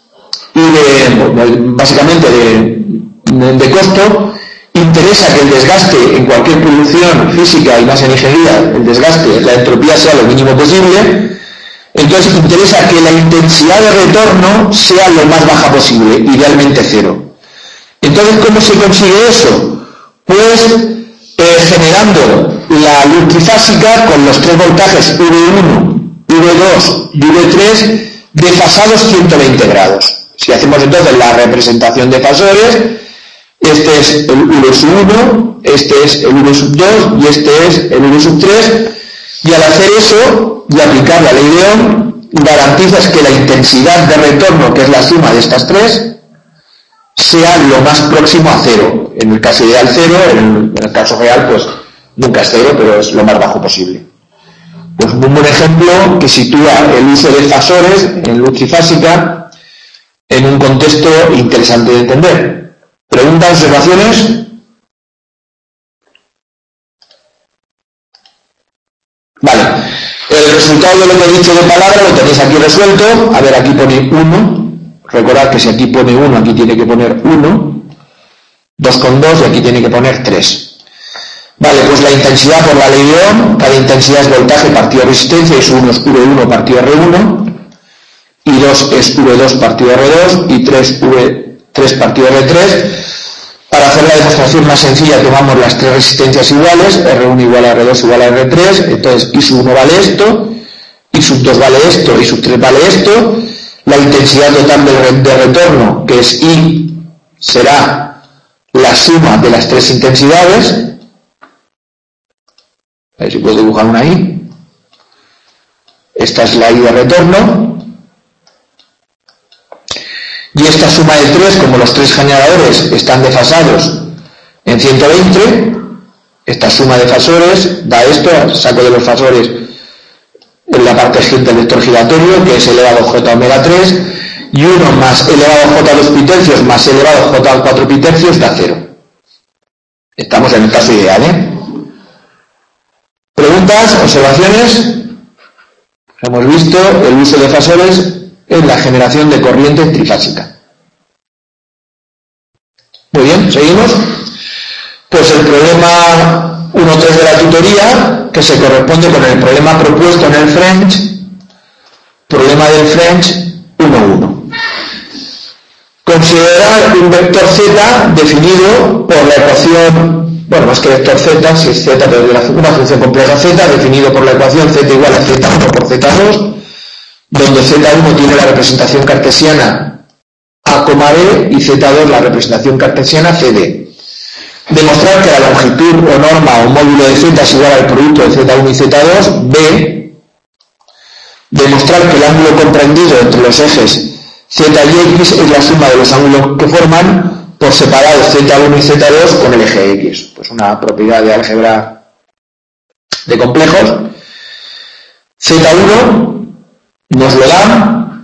y básicamente de costo, interesa que el desgaste en cualquier producción física y más en ingeniería, el desgaste, la entropía sea lo mínimo posible. Entonces interesa que la intensidad de retorno sea lo más baja posible, idealmente cero. Entonces, ¿cómo se consigue eso? Pues generando la luz trifásica con los tres voltajes V1, V2 y V3 desfasados 120 grados. Si hacemos entonces la representación de fasores, este es el V1, este es el V2 y este es el V3, y al hacer eso y aplicar la ley de Ohm, garantizas que la intensidad de retorno, que es la suma de estas tres, sea lo más próximo a cero. En el caso ideal cero, en el caso real pues nunca es cero, pero es lo más bajo posible. Pues un buen ejemplo que sitúa el uso de fasores en luz trifásica en un contexto interesante de entender. ¿Preguntas, observaciones? Vale, el resultado de lo que he dicho de palabra lo tenéis aquí resuelto. A ver, aquí pone 1. Recordad que si aquí pone 1, aquí tiene que poner 1, 2 con 2 y aquí tiene que poner 3. Vale, pues la intensidad por la ley de Ohm, cada intensidad es voltaje partido resistencia, y 1 es V1 partido R1, y 2 es V2 partido R2, y 3 V3 partido R3. Para hacer la demostración más sencilla tomamos las tres resistencias iguales, R1 igual a R2 igual a R3, entonces I1 vale esto, I2 vale esto, I3 vale esto. La intensidad total de retorno, que es I, será la suma de las tres intensidades. A ver si puedo dibujar una I. Esta es la I de retorno. Y esta suma de 3, como los tres generadores están desfasados en 120, esta suma de fasores da esto, saco de los fasores en la parte del vector giratorio, que es elevado a j omega 3, y 1 más elevado a j 2 pi tercios más elevado a j 4 pi tercios da 0. Estamos en el caso ideal, ¿eh? ¿Preguntas? ¿Observaciones? Hemos visto el uso de fasores en la generación de corriente trifásica. Muy bien, ¿seguimos? Pues el problema 1.3 de la tutoría, que se corresponde con el problema propuesto en el French, problema del French 1.1. Considerar un vector z definido por la ecuación, bueno, más que vector z, si es z, pero una función compleja z, definido por la ecuación z igual a z1 por z2, donde z1 tiene la representación cartesiana a, b, y z2 la representación cartesiana cd. Demostrar que la longitud o norma o módulo de z es igual al producto de z1 y z2, b. Demostrar que el ángulo comprendido entre los ejes z y x es la suma de los ángulos que forman por separado Z1 y Z2 con el eje X. Pues una propiedad de álgebra de complejos. Z1 nos lo da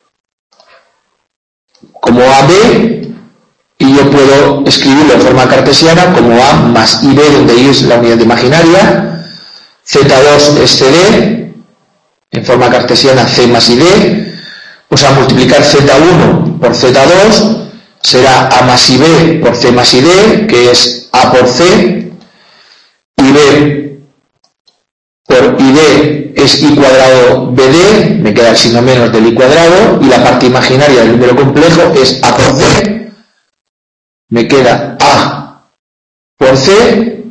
como AB, y yo puedo escribirlo en forma cartesiana como A más IB, donde I es la unidad imaginaria. Z2 es CD, en forma cartesiana C más ID. Pues a multiplicar Z1 por Z2 será A más IB por C más ID, que es A por C. IB por ID es I cuadrado BD, me queda el signo menos del I cuadrado, y la parte imaginaria del número complejo es A por C, me queda A por C,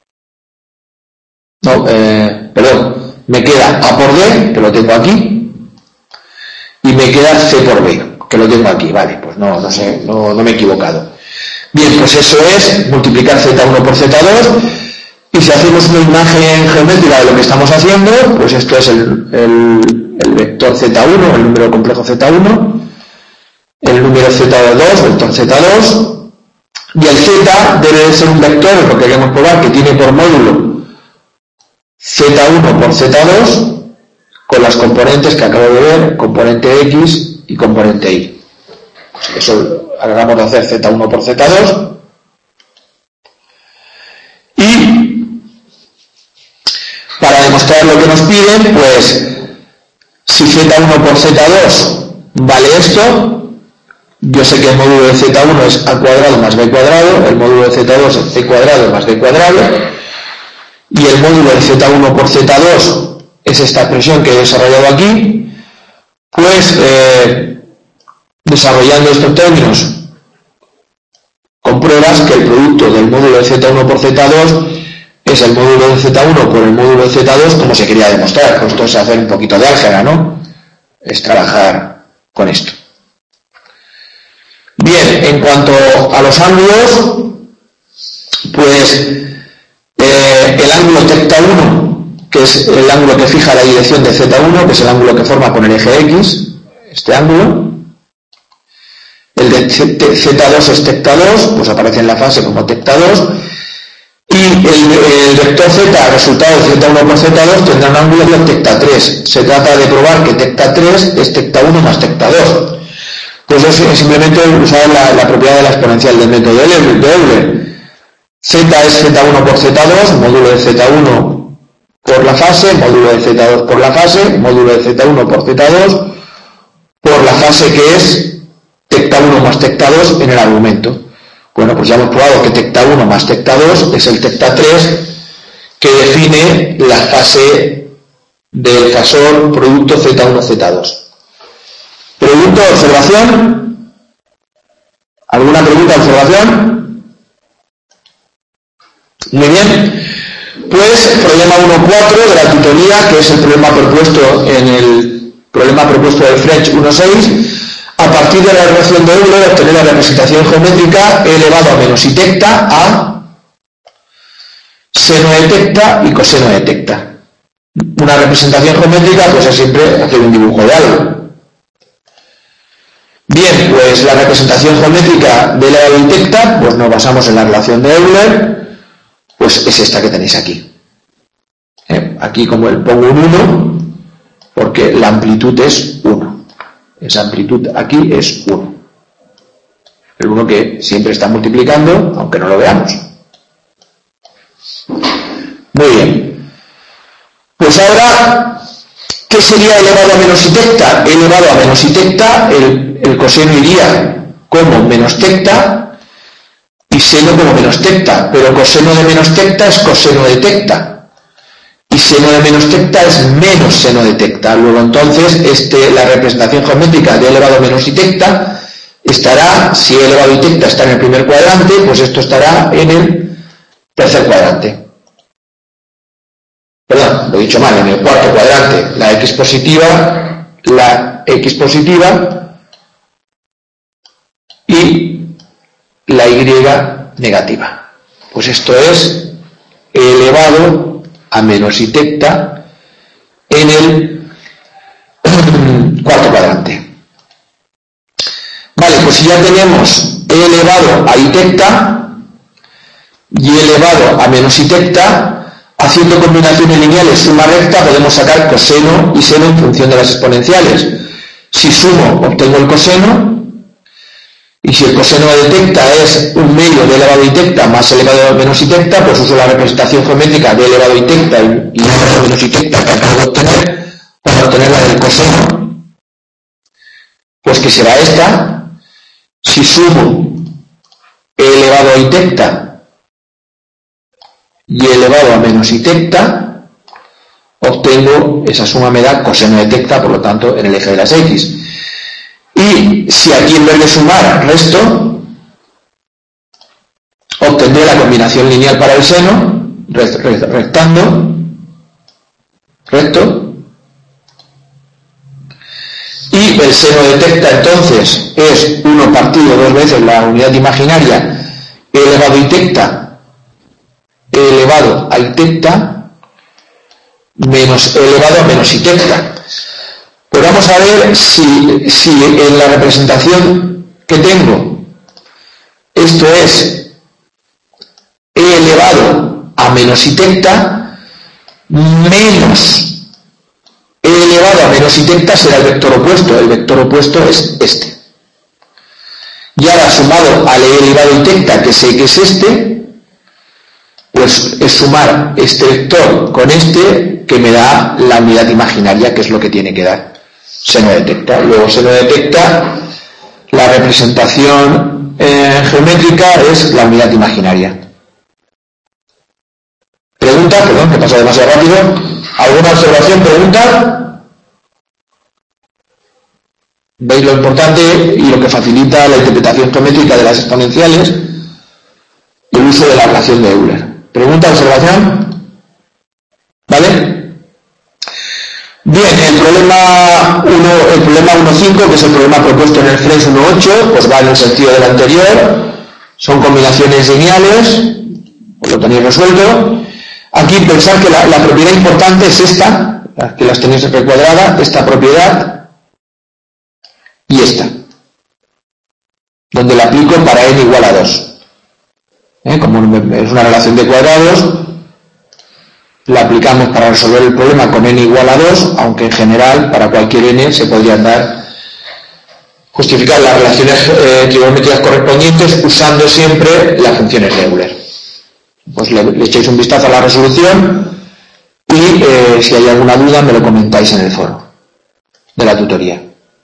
no, me queda A por D, que lo tengo aquí, y me queda C por B, que lo tengo aquí, vale, pues no sé, no me he equivocado. Bien, pues eso es multiplicar Z1 por Z2, y si hacemos una imagen geométrica de lo que estamos haciendo, pues esto es el vector Z1, el número complejo Z1, el número Z2, vector Z2, y el Z debe de ser un vector, lo que queremos probar, que tiene por módulo Z1 por Z2, con las componentes que acabo de ver, componente X y componente Y. Pues eso acabamos de hacer Z1 por Z2. Y para demostrar lo que nos piden, pues si Z1 por Z2 vale esto, yo sé que el módulo de Z1 es A cuadrado más B cuadrado, el módulo de Z2 es C cuadrado más D cuadrado, y el módulo de Z1 por Z2 es esta expresión que he desarrollado aquí. Pues desarrollando estos términos compruebas que el producto del módulo de Z1 por Z2 es el módulo de Z1 por el módulo de Z2, como se quería demostrar. Pues esto es hacer un poquito de álgebra, ¿no? Es trabajar con esto. Bien, en cuanto a los ángulos, pues el ángulo θ1, que es el ángulo que fija la dirección de Z1, que es el ángulo que forma con el eje X, este ángulo. El de Z2 es θ2, pues aparece en la fase como θ2. Y el vector Z, resultado de Z1 por Z2, tendrá un ángulo de θ3. Se trata de probar que θ3 es θ1 más θ2. Pues es simplemente usar la propiedad de la exponencial del método de Euler. Z es Z1 por Z2, módulo de Z1 por la fase, módulo de Z2 por la fase, módulo de Z1 por Z2, por la fase que es θ1 más θ2 en el argumento. Bueno, pues ya hemos probado que θ1 más θ2 es el θ3 que define la fase del fasor producto Z1 Z2. ¿Pregunta o observación? ¿Alguna pregunta o observación? Muy bien. Pues problema 1.4 de la tutoría, que es el problema propuesto en el problema propuesto del French 1.6. A partir de la relación de Euler, obtener la representación geométrica E elevado a menos I tecta a seno de tecta y coseno de tecta. Una representación geométrica, pues es siempre hacer un dibujo de algo. Bien, pues la representación geométrica de elevado a I tecta, pues nos basamos en la relación de Euler, pues es esta que tenéis aquí. Aquí como pongo un 1, porque la amplitud es 1. Esa amplitud aquí es 1. El 1 que siempre está multiplicando, aunque no lo veamos. Muy bien. Pues ahora, ¿qué sería elevado a menos I tecta? Elevado a menos I tecta, el coseno iría como menos tecta y seno como menos tecta, pero coseno de menos tecta es coseno de tecta. Y seno de menos tecta es menos seno de tecta. Luego entonces la representación geométrica de elevado a menos I tecta estará, si E elevado a I tecta está en el primer cuadrante, pues esto estará en el tercer cuadrante. Perdón, lo he dicho mal, en el cuarto cuadrante. La X positiva y la Y negativa. Pues esto es E elevado a menos I tecta en el cuarto cuadrante. Vale, pues si ya tenemos e elevado a i tecta y elevado a menos i tecta. Haciendo combinaciones lineales suma recta podemos sacar coseno y seno en función de las exponenciales. Si sumo obtengo el coseno, y si el coseno de tecta es un medio de elevado i tecta más elevado a menos i tecta, pues uso la representación geométrica de elevado i tecta y elevado a menos i tecta que acabo de obtener para obtener la del coseno, pues que será esta. Si sumo e elevado a i tecta y elevado a menos i tecta, obtengo, esa suma me da coseno de tecta, por lo tanto en el eje de las x. Y si aquí en vez de sumar resto, obtendré la combinación lineal para el seno, rectando, recto, y el seno de tecta entonces es 1 partido 2 veces la unidad imaginaria elevado i tecta elevado a i tecta menos elevado a menos i tecta. Pues vamos a ver si en la representación que tengo esto es e elevado a menos i tecta menos e elevado a menos i tecta será el vector opuesto. El vector opuesto es este. Y ahora sumado al e elevado i tecta, que sé que es este, pues es sumar este vector con este que me da la unidad imaginaria, que es lo que tiene que dar seno de tecta. Luego seno de tecta, la representación geométrica es la unidad imaginaria. Pregunta, perdón, que pasa demasiado rápido. ¿Alguna observación? Pregunta. ¿Veis lo importante y lo que facilita la interpretación geométrica de las exponenciales? El uso de la relación de Euler. ¿Pregunta, observación? ¿Vale? Bien, el problema 1.5, que es el problema propuesto en el French 1.8, pues va en el sentido del anterior. Son combinaciones lineales, pues lo tenéis resuelto. Aquí pensar que la propiedad importante es esta, que las tenéis recuadrada, esta propiedad y esta, donde la aplico para n igual a 2. Como es una relación de cuadrados, la aplicamos para resolver el problema con n igual a 2, aunque en general para cualquier n se podrían justificar las relaciones trigonométricas correspondientes usando siempre las funciones de Euler. Pues le echáis un vistazo a la resolución y si hay alguna duda me lo comentáis en el foro de la tutoría.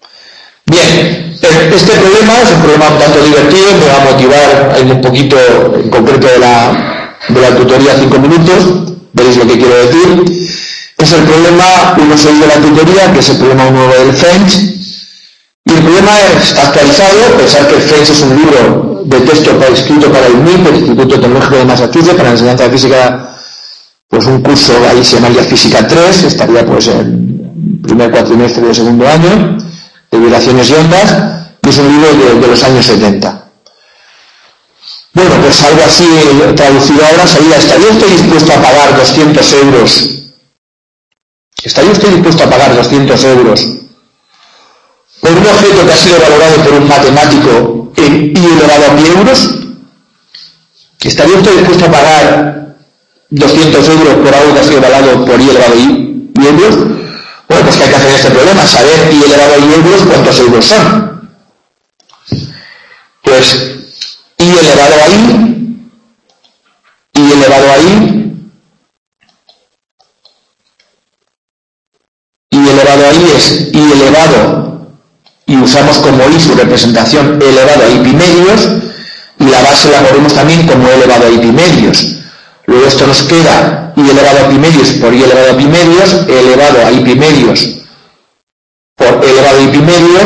Bien, este problema es un problema un tanto divertido, me va a motivar un poquito en concreto de la tutoría 5 minutos. Veréis lo que quiero decir. Es el problema 1.6 de la tutoría, que es el problema 1.9 del French. Y el problema está actualizado. Pensar que el French es un libro de texto escrito para el MIT, el Instituto Tecnológico de Massachusetts, para la enseñanza de física, pues un curso ahí se llamaría Física 3, estaría pues en el primer cuatrimestre del segundo año, de vibraciones y ondas, y es un libro de los años 70. Bueno, pues algo así traducido ahora sería: ¿estaría usted dispuesto a pagar 200 euros? ¿Estaría usted dispuesto a pagar 200 euros por un objeto que ha sido valorado por un matemático en i elevado a pi euros? ¿Estaría usted dispuesto a pagar 200 euros por algo que ha sido valorado por i elevado a i euros? Bueno, pues ¿qué hay que hacer en este problema? Saber i elevado a i euros cuántos euros son. Pues i elevado a i, i elevado a i, i elevado a i es i elevado, y usamos como i su representación elevado a i pi medios, y la base la ponemos también como elevado a i pi medios. Luego esto nos queda i elevado a pi medios por i elevado a pi medios, elevado a i pi medios por elevado a i pi medios.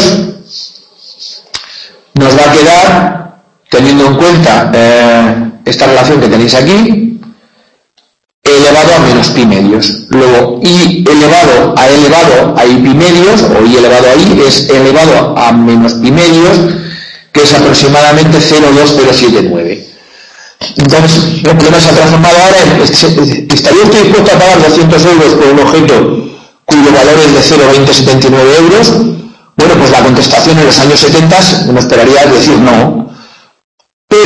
Nos va a quedar, teniendo en cuenta esta relación que tenéis aquí, elevado a menos pi medios. Luego i elevado a i pi medios, o i elevado a i, es elevado a menos pi medios, que es aproximadamente 0,2079. Entonces el problema se ha transformado ahora en: ¿estaría usted dispuesto a pagar 200 euros por un objeto cuyo valor es de 0,2079 euros? Bueno, pues la contestación en los años 70 uno esperaría decir no.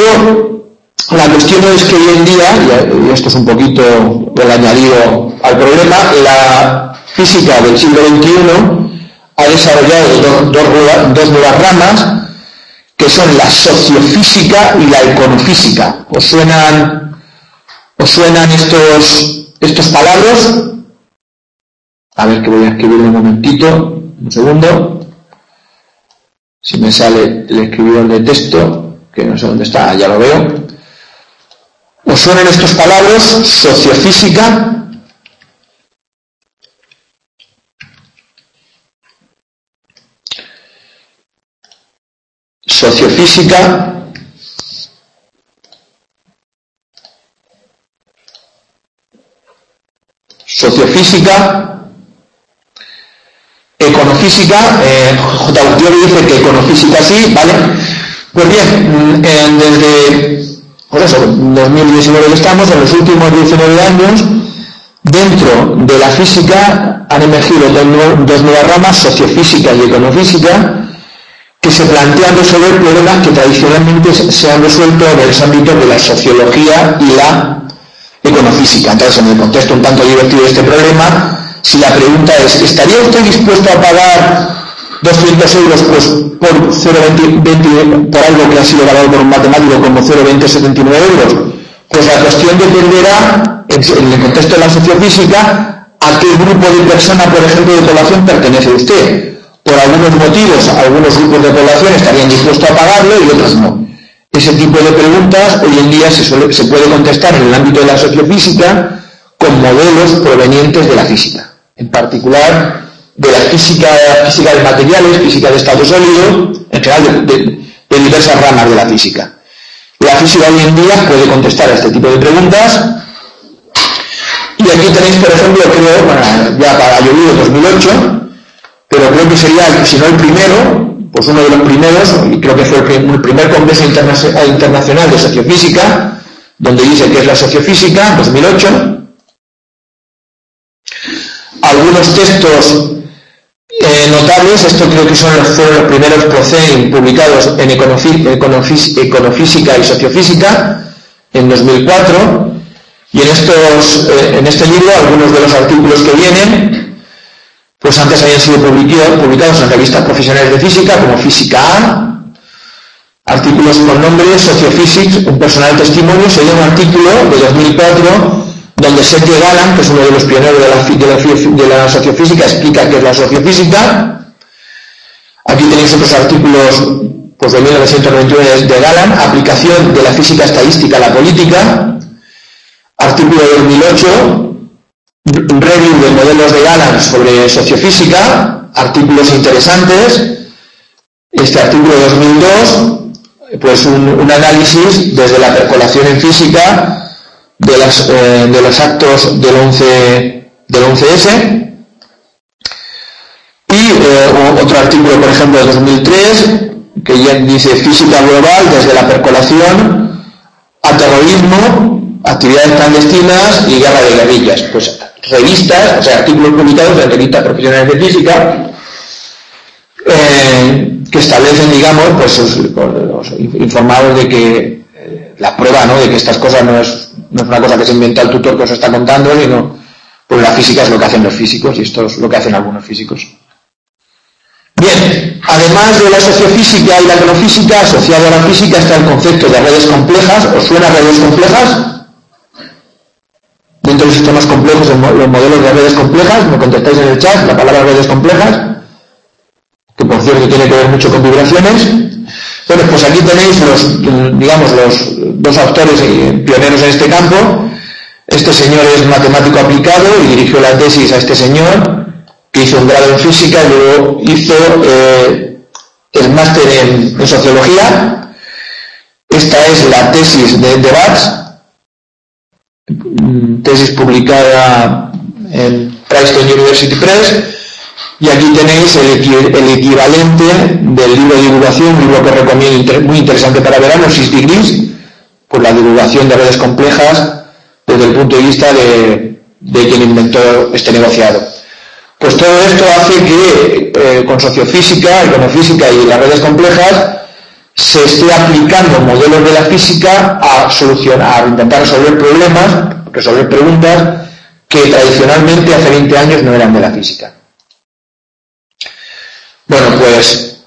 la cuestión es que hoy en día, y esto es un poquito el añadido al problema, la física del siglo XXI ha desarrollado dos nuevas ramas, que son la sociofísica y la econofísica. ¿Os suenan estos palabras? A ver, que voy a escribir un momentito, un segundo. Si me sale el escribidor de texto, que no sé dónde está, ya lo veo. ¿Os suenan estos palabras? Sociofísica, sociofísica, econofísica. J. Gutiérrez dice que econofísica sí, ¿vale? Pues bien, desde por eso, 2019 que estamos, en los últimos 19 años, dentro de la física han emergido dos nuevas ramas, sociofísica y econofísica, que se plantean resolver problemas que tradicionalmente se han resuelto en el ámbito de la sociología y la econofísica. Entonces, en el contexto un tanto divertido de este problema, si la pregunta es, ¿estaría usted dispuesto a pagar 200 euros pues, por 0,20 por algo que ha sido valorado por un matemático como 0,2079 euros? Pues la cuestión dependerá, en el contexto de la sociofísica, a qué grupo de personas, por ejemplo, de población pertenece usted. Por algunos motivos, algunos grupos de población estarían dispuestos a pagarlo y otros no. Ese tipo de preguntas hoy en día se puede contestar en el ámbito de la sociofísica con modelos provenientes de la física. En particular, de la física de materiales, física de estado sólido, en general de diversas ramas de la física. La física hoy en día puede contestar a este tipo de preguntas. Y aquí tenéis, por ejemplo, creo, bueno, ya para llovido 2008, pero creo que sería, si no el primero, pues uno de los primeros, y creo que fue el primer Congreso Internacional de Sociofísica, donde dice que es la sociofísica, 2008. Algunos textos notables, esto creo que fueron los primeros Proceding publicados en Econofísica y Sociofísica, en 2004, y en este libro, algunos de los artículos que vienen, pues antes habían sido publicados en revistas profesionales de física, como Física A, artículos con nombre Sociophysics, un personal testimonio. Sería un artículo de 2004 donde Sergio Galan, que es uno de los pioneros de la sociofísica, explica qué es la sociofísica. Aquí tenéis otros artículos pues, de 1991 de Galan, aplicación de la física estadística a la política. Artículo de 2008, review de modelos de Galan sobre sociofísica, artículos interesantes. Este artículo de 2002, pues un análisis desde la percolación en física de los actos del 11S. Y otro artículo, por ejemplo, de 2003, que ya dice física global desde la percolación a terrorismo, actividades clandestinas y guerra de guerrillas. Pues revistas, o sea, artículos publicados en revistas profesionales de física, que establecen, digamos, pues los informados de que la prueba, ¿no?, de que estas cosas no es una cosa que se inventa el tutor que os está contando, sino pues la física es lo que hacen los físicos y esto es lo que hacen algunos físicos. Bien, además de la sociofísica y la econofísica, asociado a la física está el concepto de redes complejas. ¿Os suena redes complejas? Dentro de sistemas complejos, los modelos de redes complejas, me contestáis en el chat la palabra redes complejas, que por cierto tiene que ver mucho con vibraciones. Bueno, pues aquí tenéis los dos autores pioneros en este campo. Este señor es matemático aplicado y dirigió la tesis a este señor, que hizo un grado en física y luego hizo el máster en sociología. Esta es la tesis de Batz, tesis publicada en Princeton University Press, y aquí tenéis el equivalente del libro de divulgación, un libro que recomiendo muy interesante para verano, 6 Degrees, por la divulgación de redes complejas desde el punto de vista de quien inventó este negociado. Pues todo esto hace que con sociofísica, econofísica y las redes complejas se esté aplicando modelos de la física a intentar resolver problemas, resolver preguntas que tradicionalmente hace 20 años no eran de la física. Bueno, pues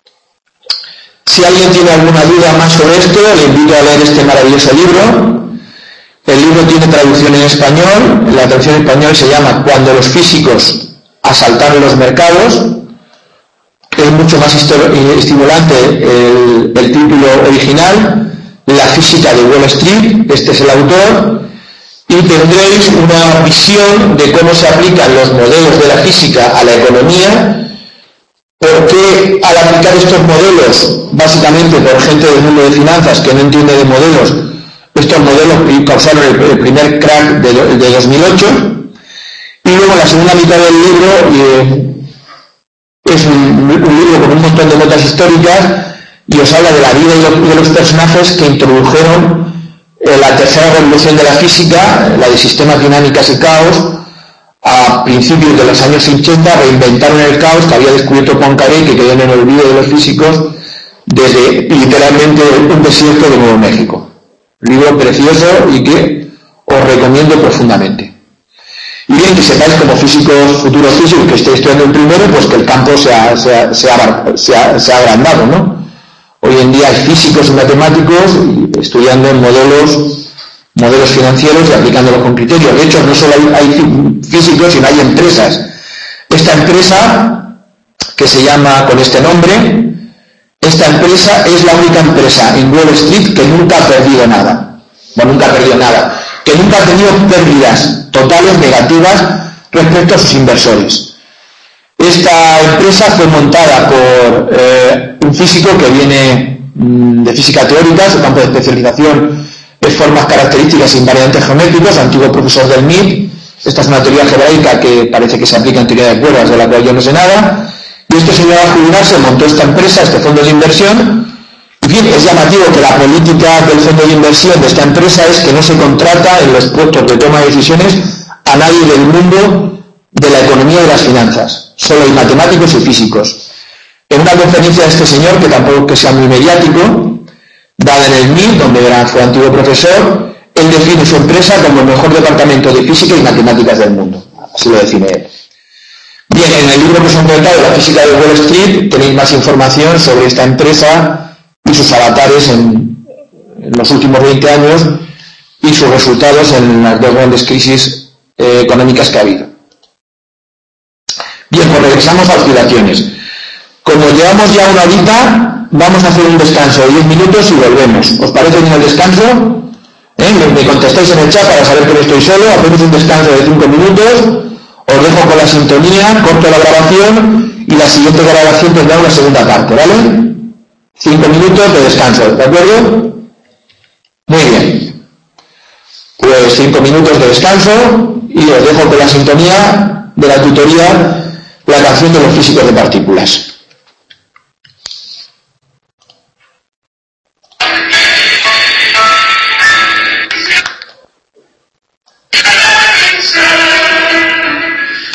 si alguien tiene alguna duda más sobre esto, le invito a leer este maravilloso libro. El libro tiene traducción en español. La traducción en español se llama Cuando los físicos asaltaron los mercados. Es mucho más estimulante el título original, La física de Wall Street. Este es el autor. Y tendréis una visión de cómo se aplican los modelos de la física a la economía. Porque al aplicar estos modelos, básicamente por gente del mundo de finanzas que no entiende de modelos, estos modelos causaron el primer crack de 2008. Y luego en la segunda mitad del libro es un libro con un montón de notas históricas y os habla de la vida de los personajes que introdujeron la tercera revolución de la física, la de sistemas, dinámicas y caos. A principios de los años 80 reinventaron el caos que había descubierto Poincaré, que quedó en el olvido de los físicos desde literalmente un desierto de Nuevo México. Libro precioso y que os recomiendo profundamente. Y bien, que sepáis como físicos, futuros físicos que estéis estudiando el primero, pues que el campo se ha agrandado, ¿no? Hoy en día hay físicos y matemáticos estudiando en modelos financieros y aplicándolos con criterios. De hecho, no solo hay físicos, sino hay empresas. Esta empresa, que se llama con este nombre, esta empresa es la única empresa en Wall Street que nunca ha perdido nada. Bueno, nunca ha perdido nada. Que nunca ha tenido pérdidas totales negativas respecto a sus inversores. Esta empresa fue montada por un físico que viene de física teórica, su campo de especialización es formas características invariantes geométricos, antiguo profesor del MIT. Esta es una teoría algebraica que parece que se aplica en teoría de cuerdas, de la cual yo no sé nada. Y este señor al jubilarse montó esta empresa, este fondo de inversión. En fin, es llamativo que la política del fondo de inversión de esta empresa es que no se contrata en los puestos de toma de decisiones a nadie del mundo de la economía y las finanzas. Solo hay matemáticos y físicos. En una conferencia de este señor, que tampoco que sea muy mediático, dada en el MIT, donde fue antiguo profesor, él define su empresa como el mejor departamento de física y matemáticas del mundo. Así lo define él. Bien, en el libro que os he comentado, La física de Wall Street, tenéis más información sobre esta empresa y sus avatares en los últimos 20 años y sus resultados en las dos grandes crisis económicas que ha habido. Bien, pues regresamos a oscilaciones. Como llevamos ya una horita, vamos a hacer un descanso de 10 minutos y volvemos. ¿Os parece bien el descanso? Me contestáis en el chat para saber que no estoy solo. Hacemos un descanso de 5 minutos. Os dejo con la sintonía, corto la grabación y la siguiente grabación tendrá una segunda parte, ¿vale? 5 minutos de descanso, ¿de acuerdo? Muy bien. Pues 5 minutos de descanso y os dejo con la sintonía de la tutoría, la canción de los físicos de partículas.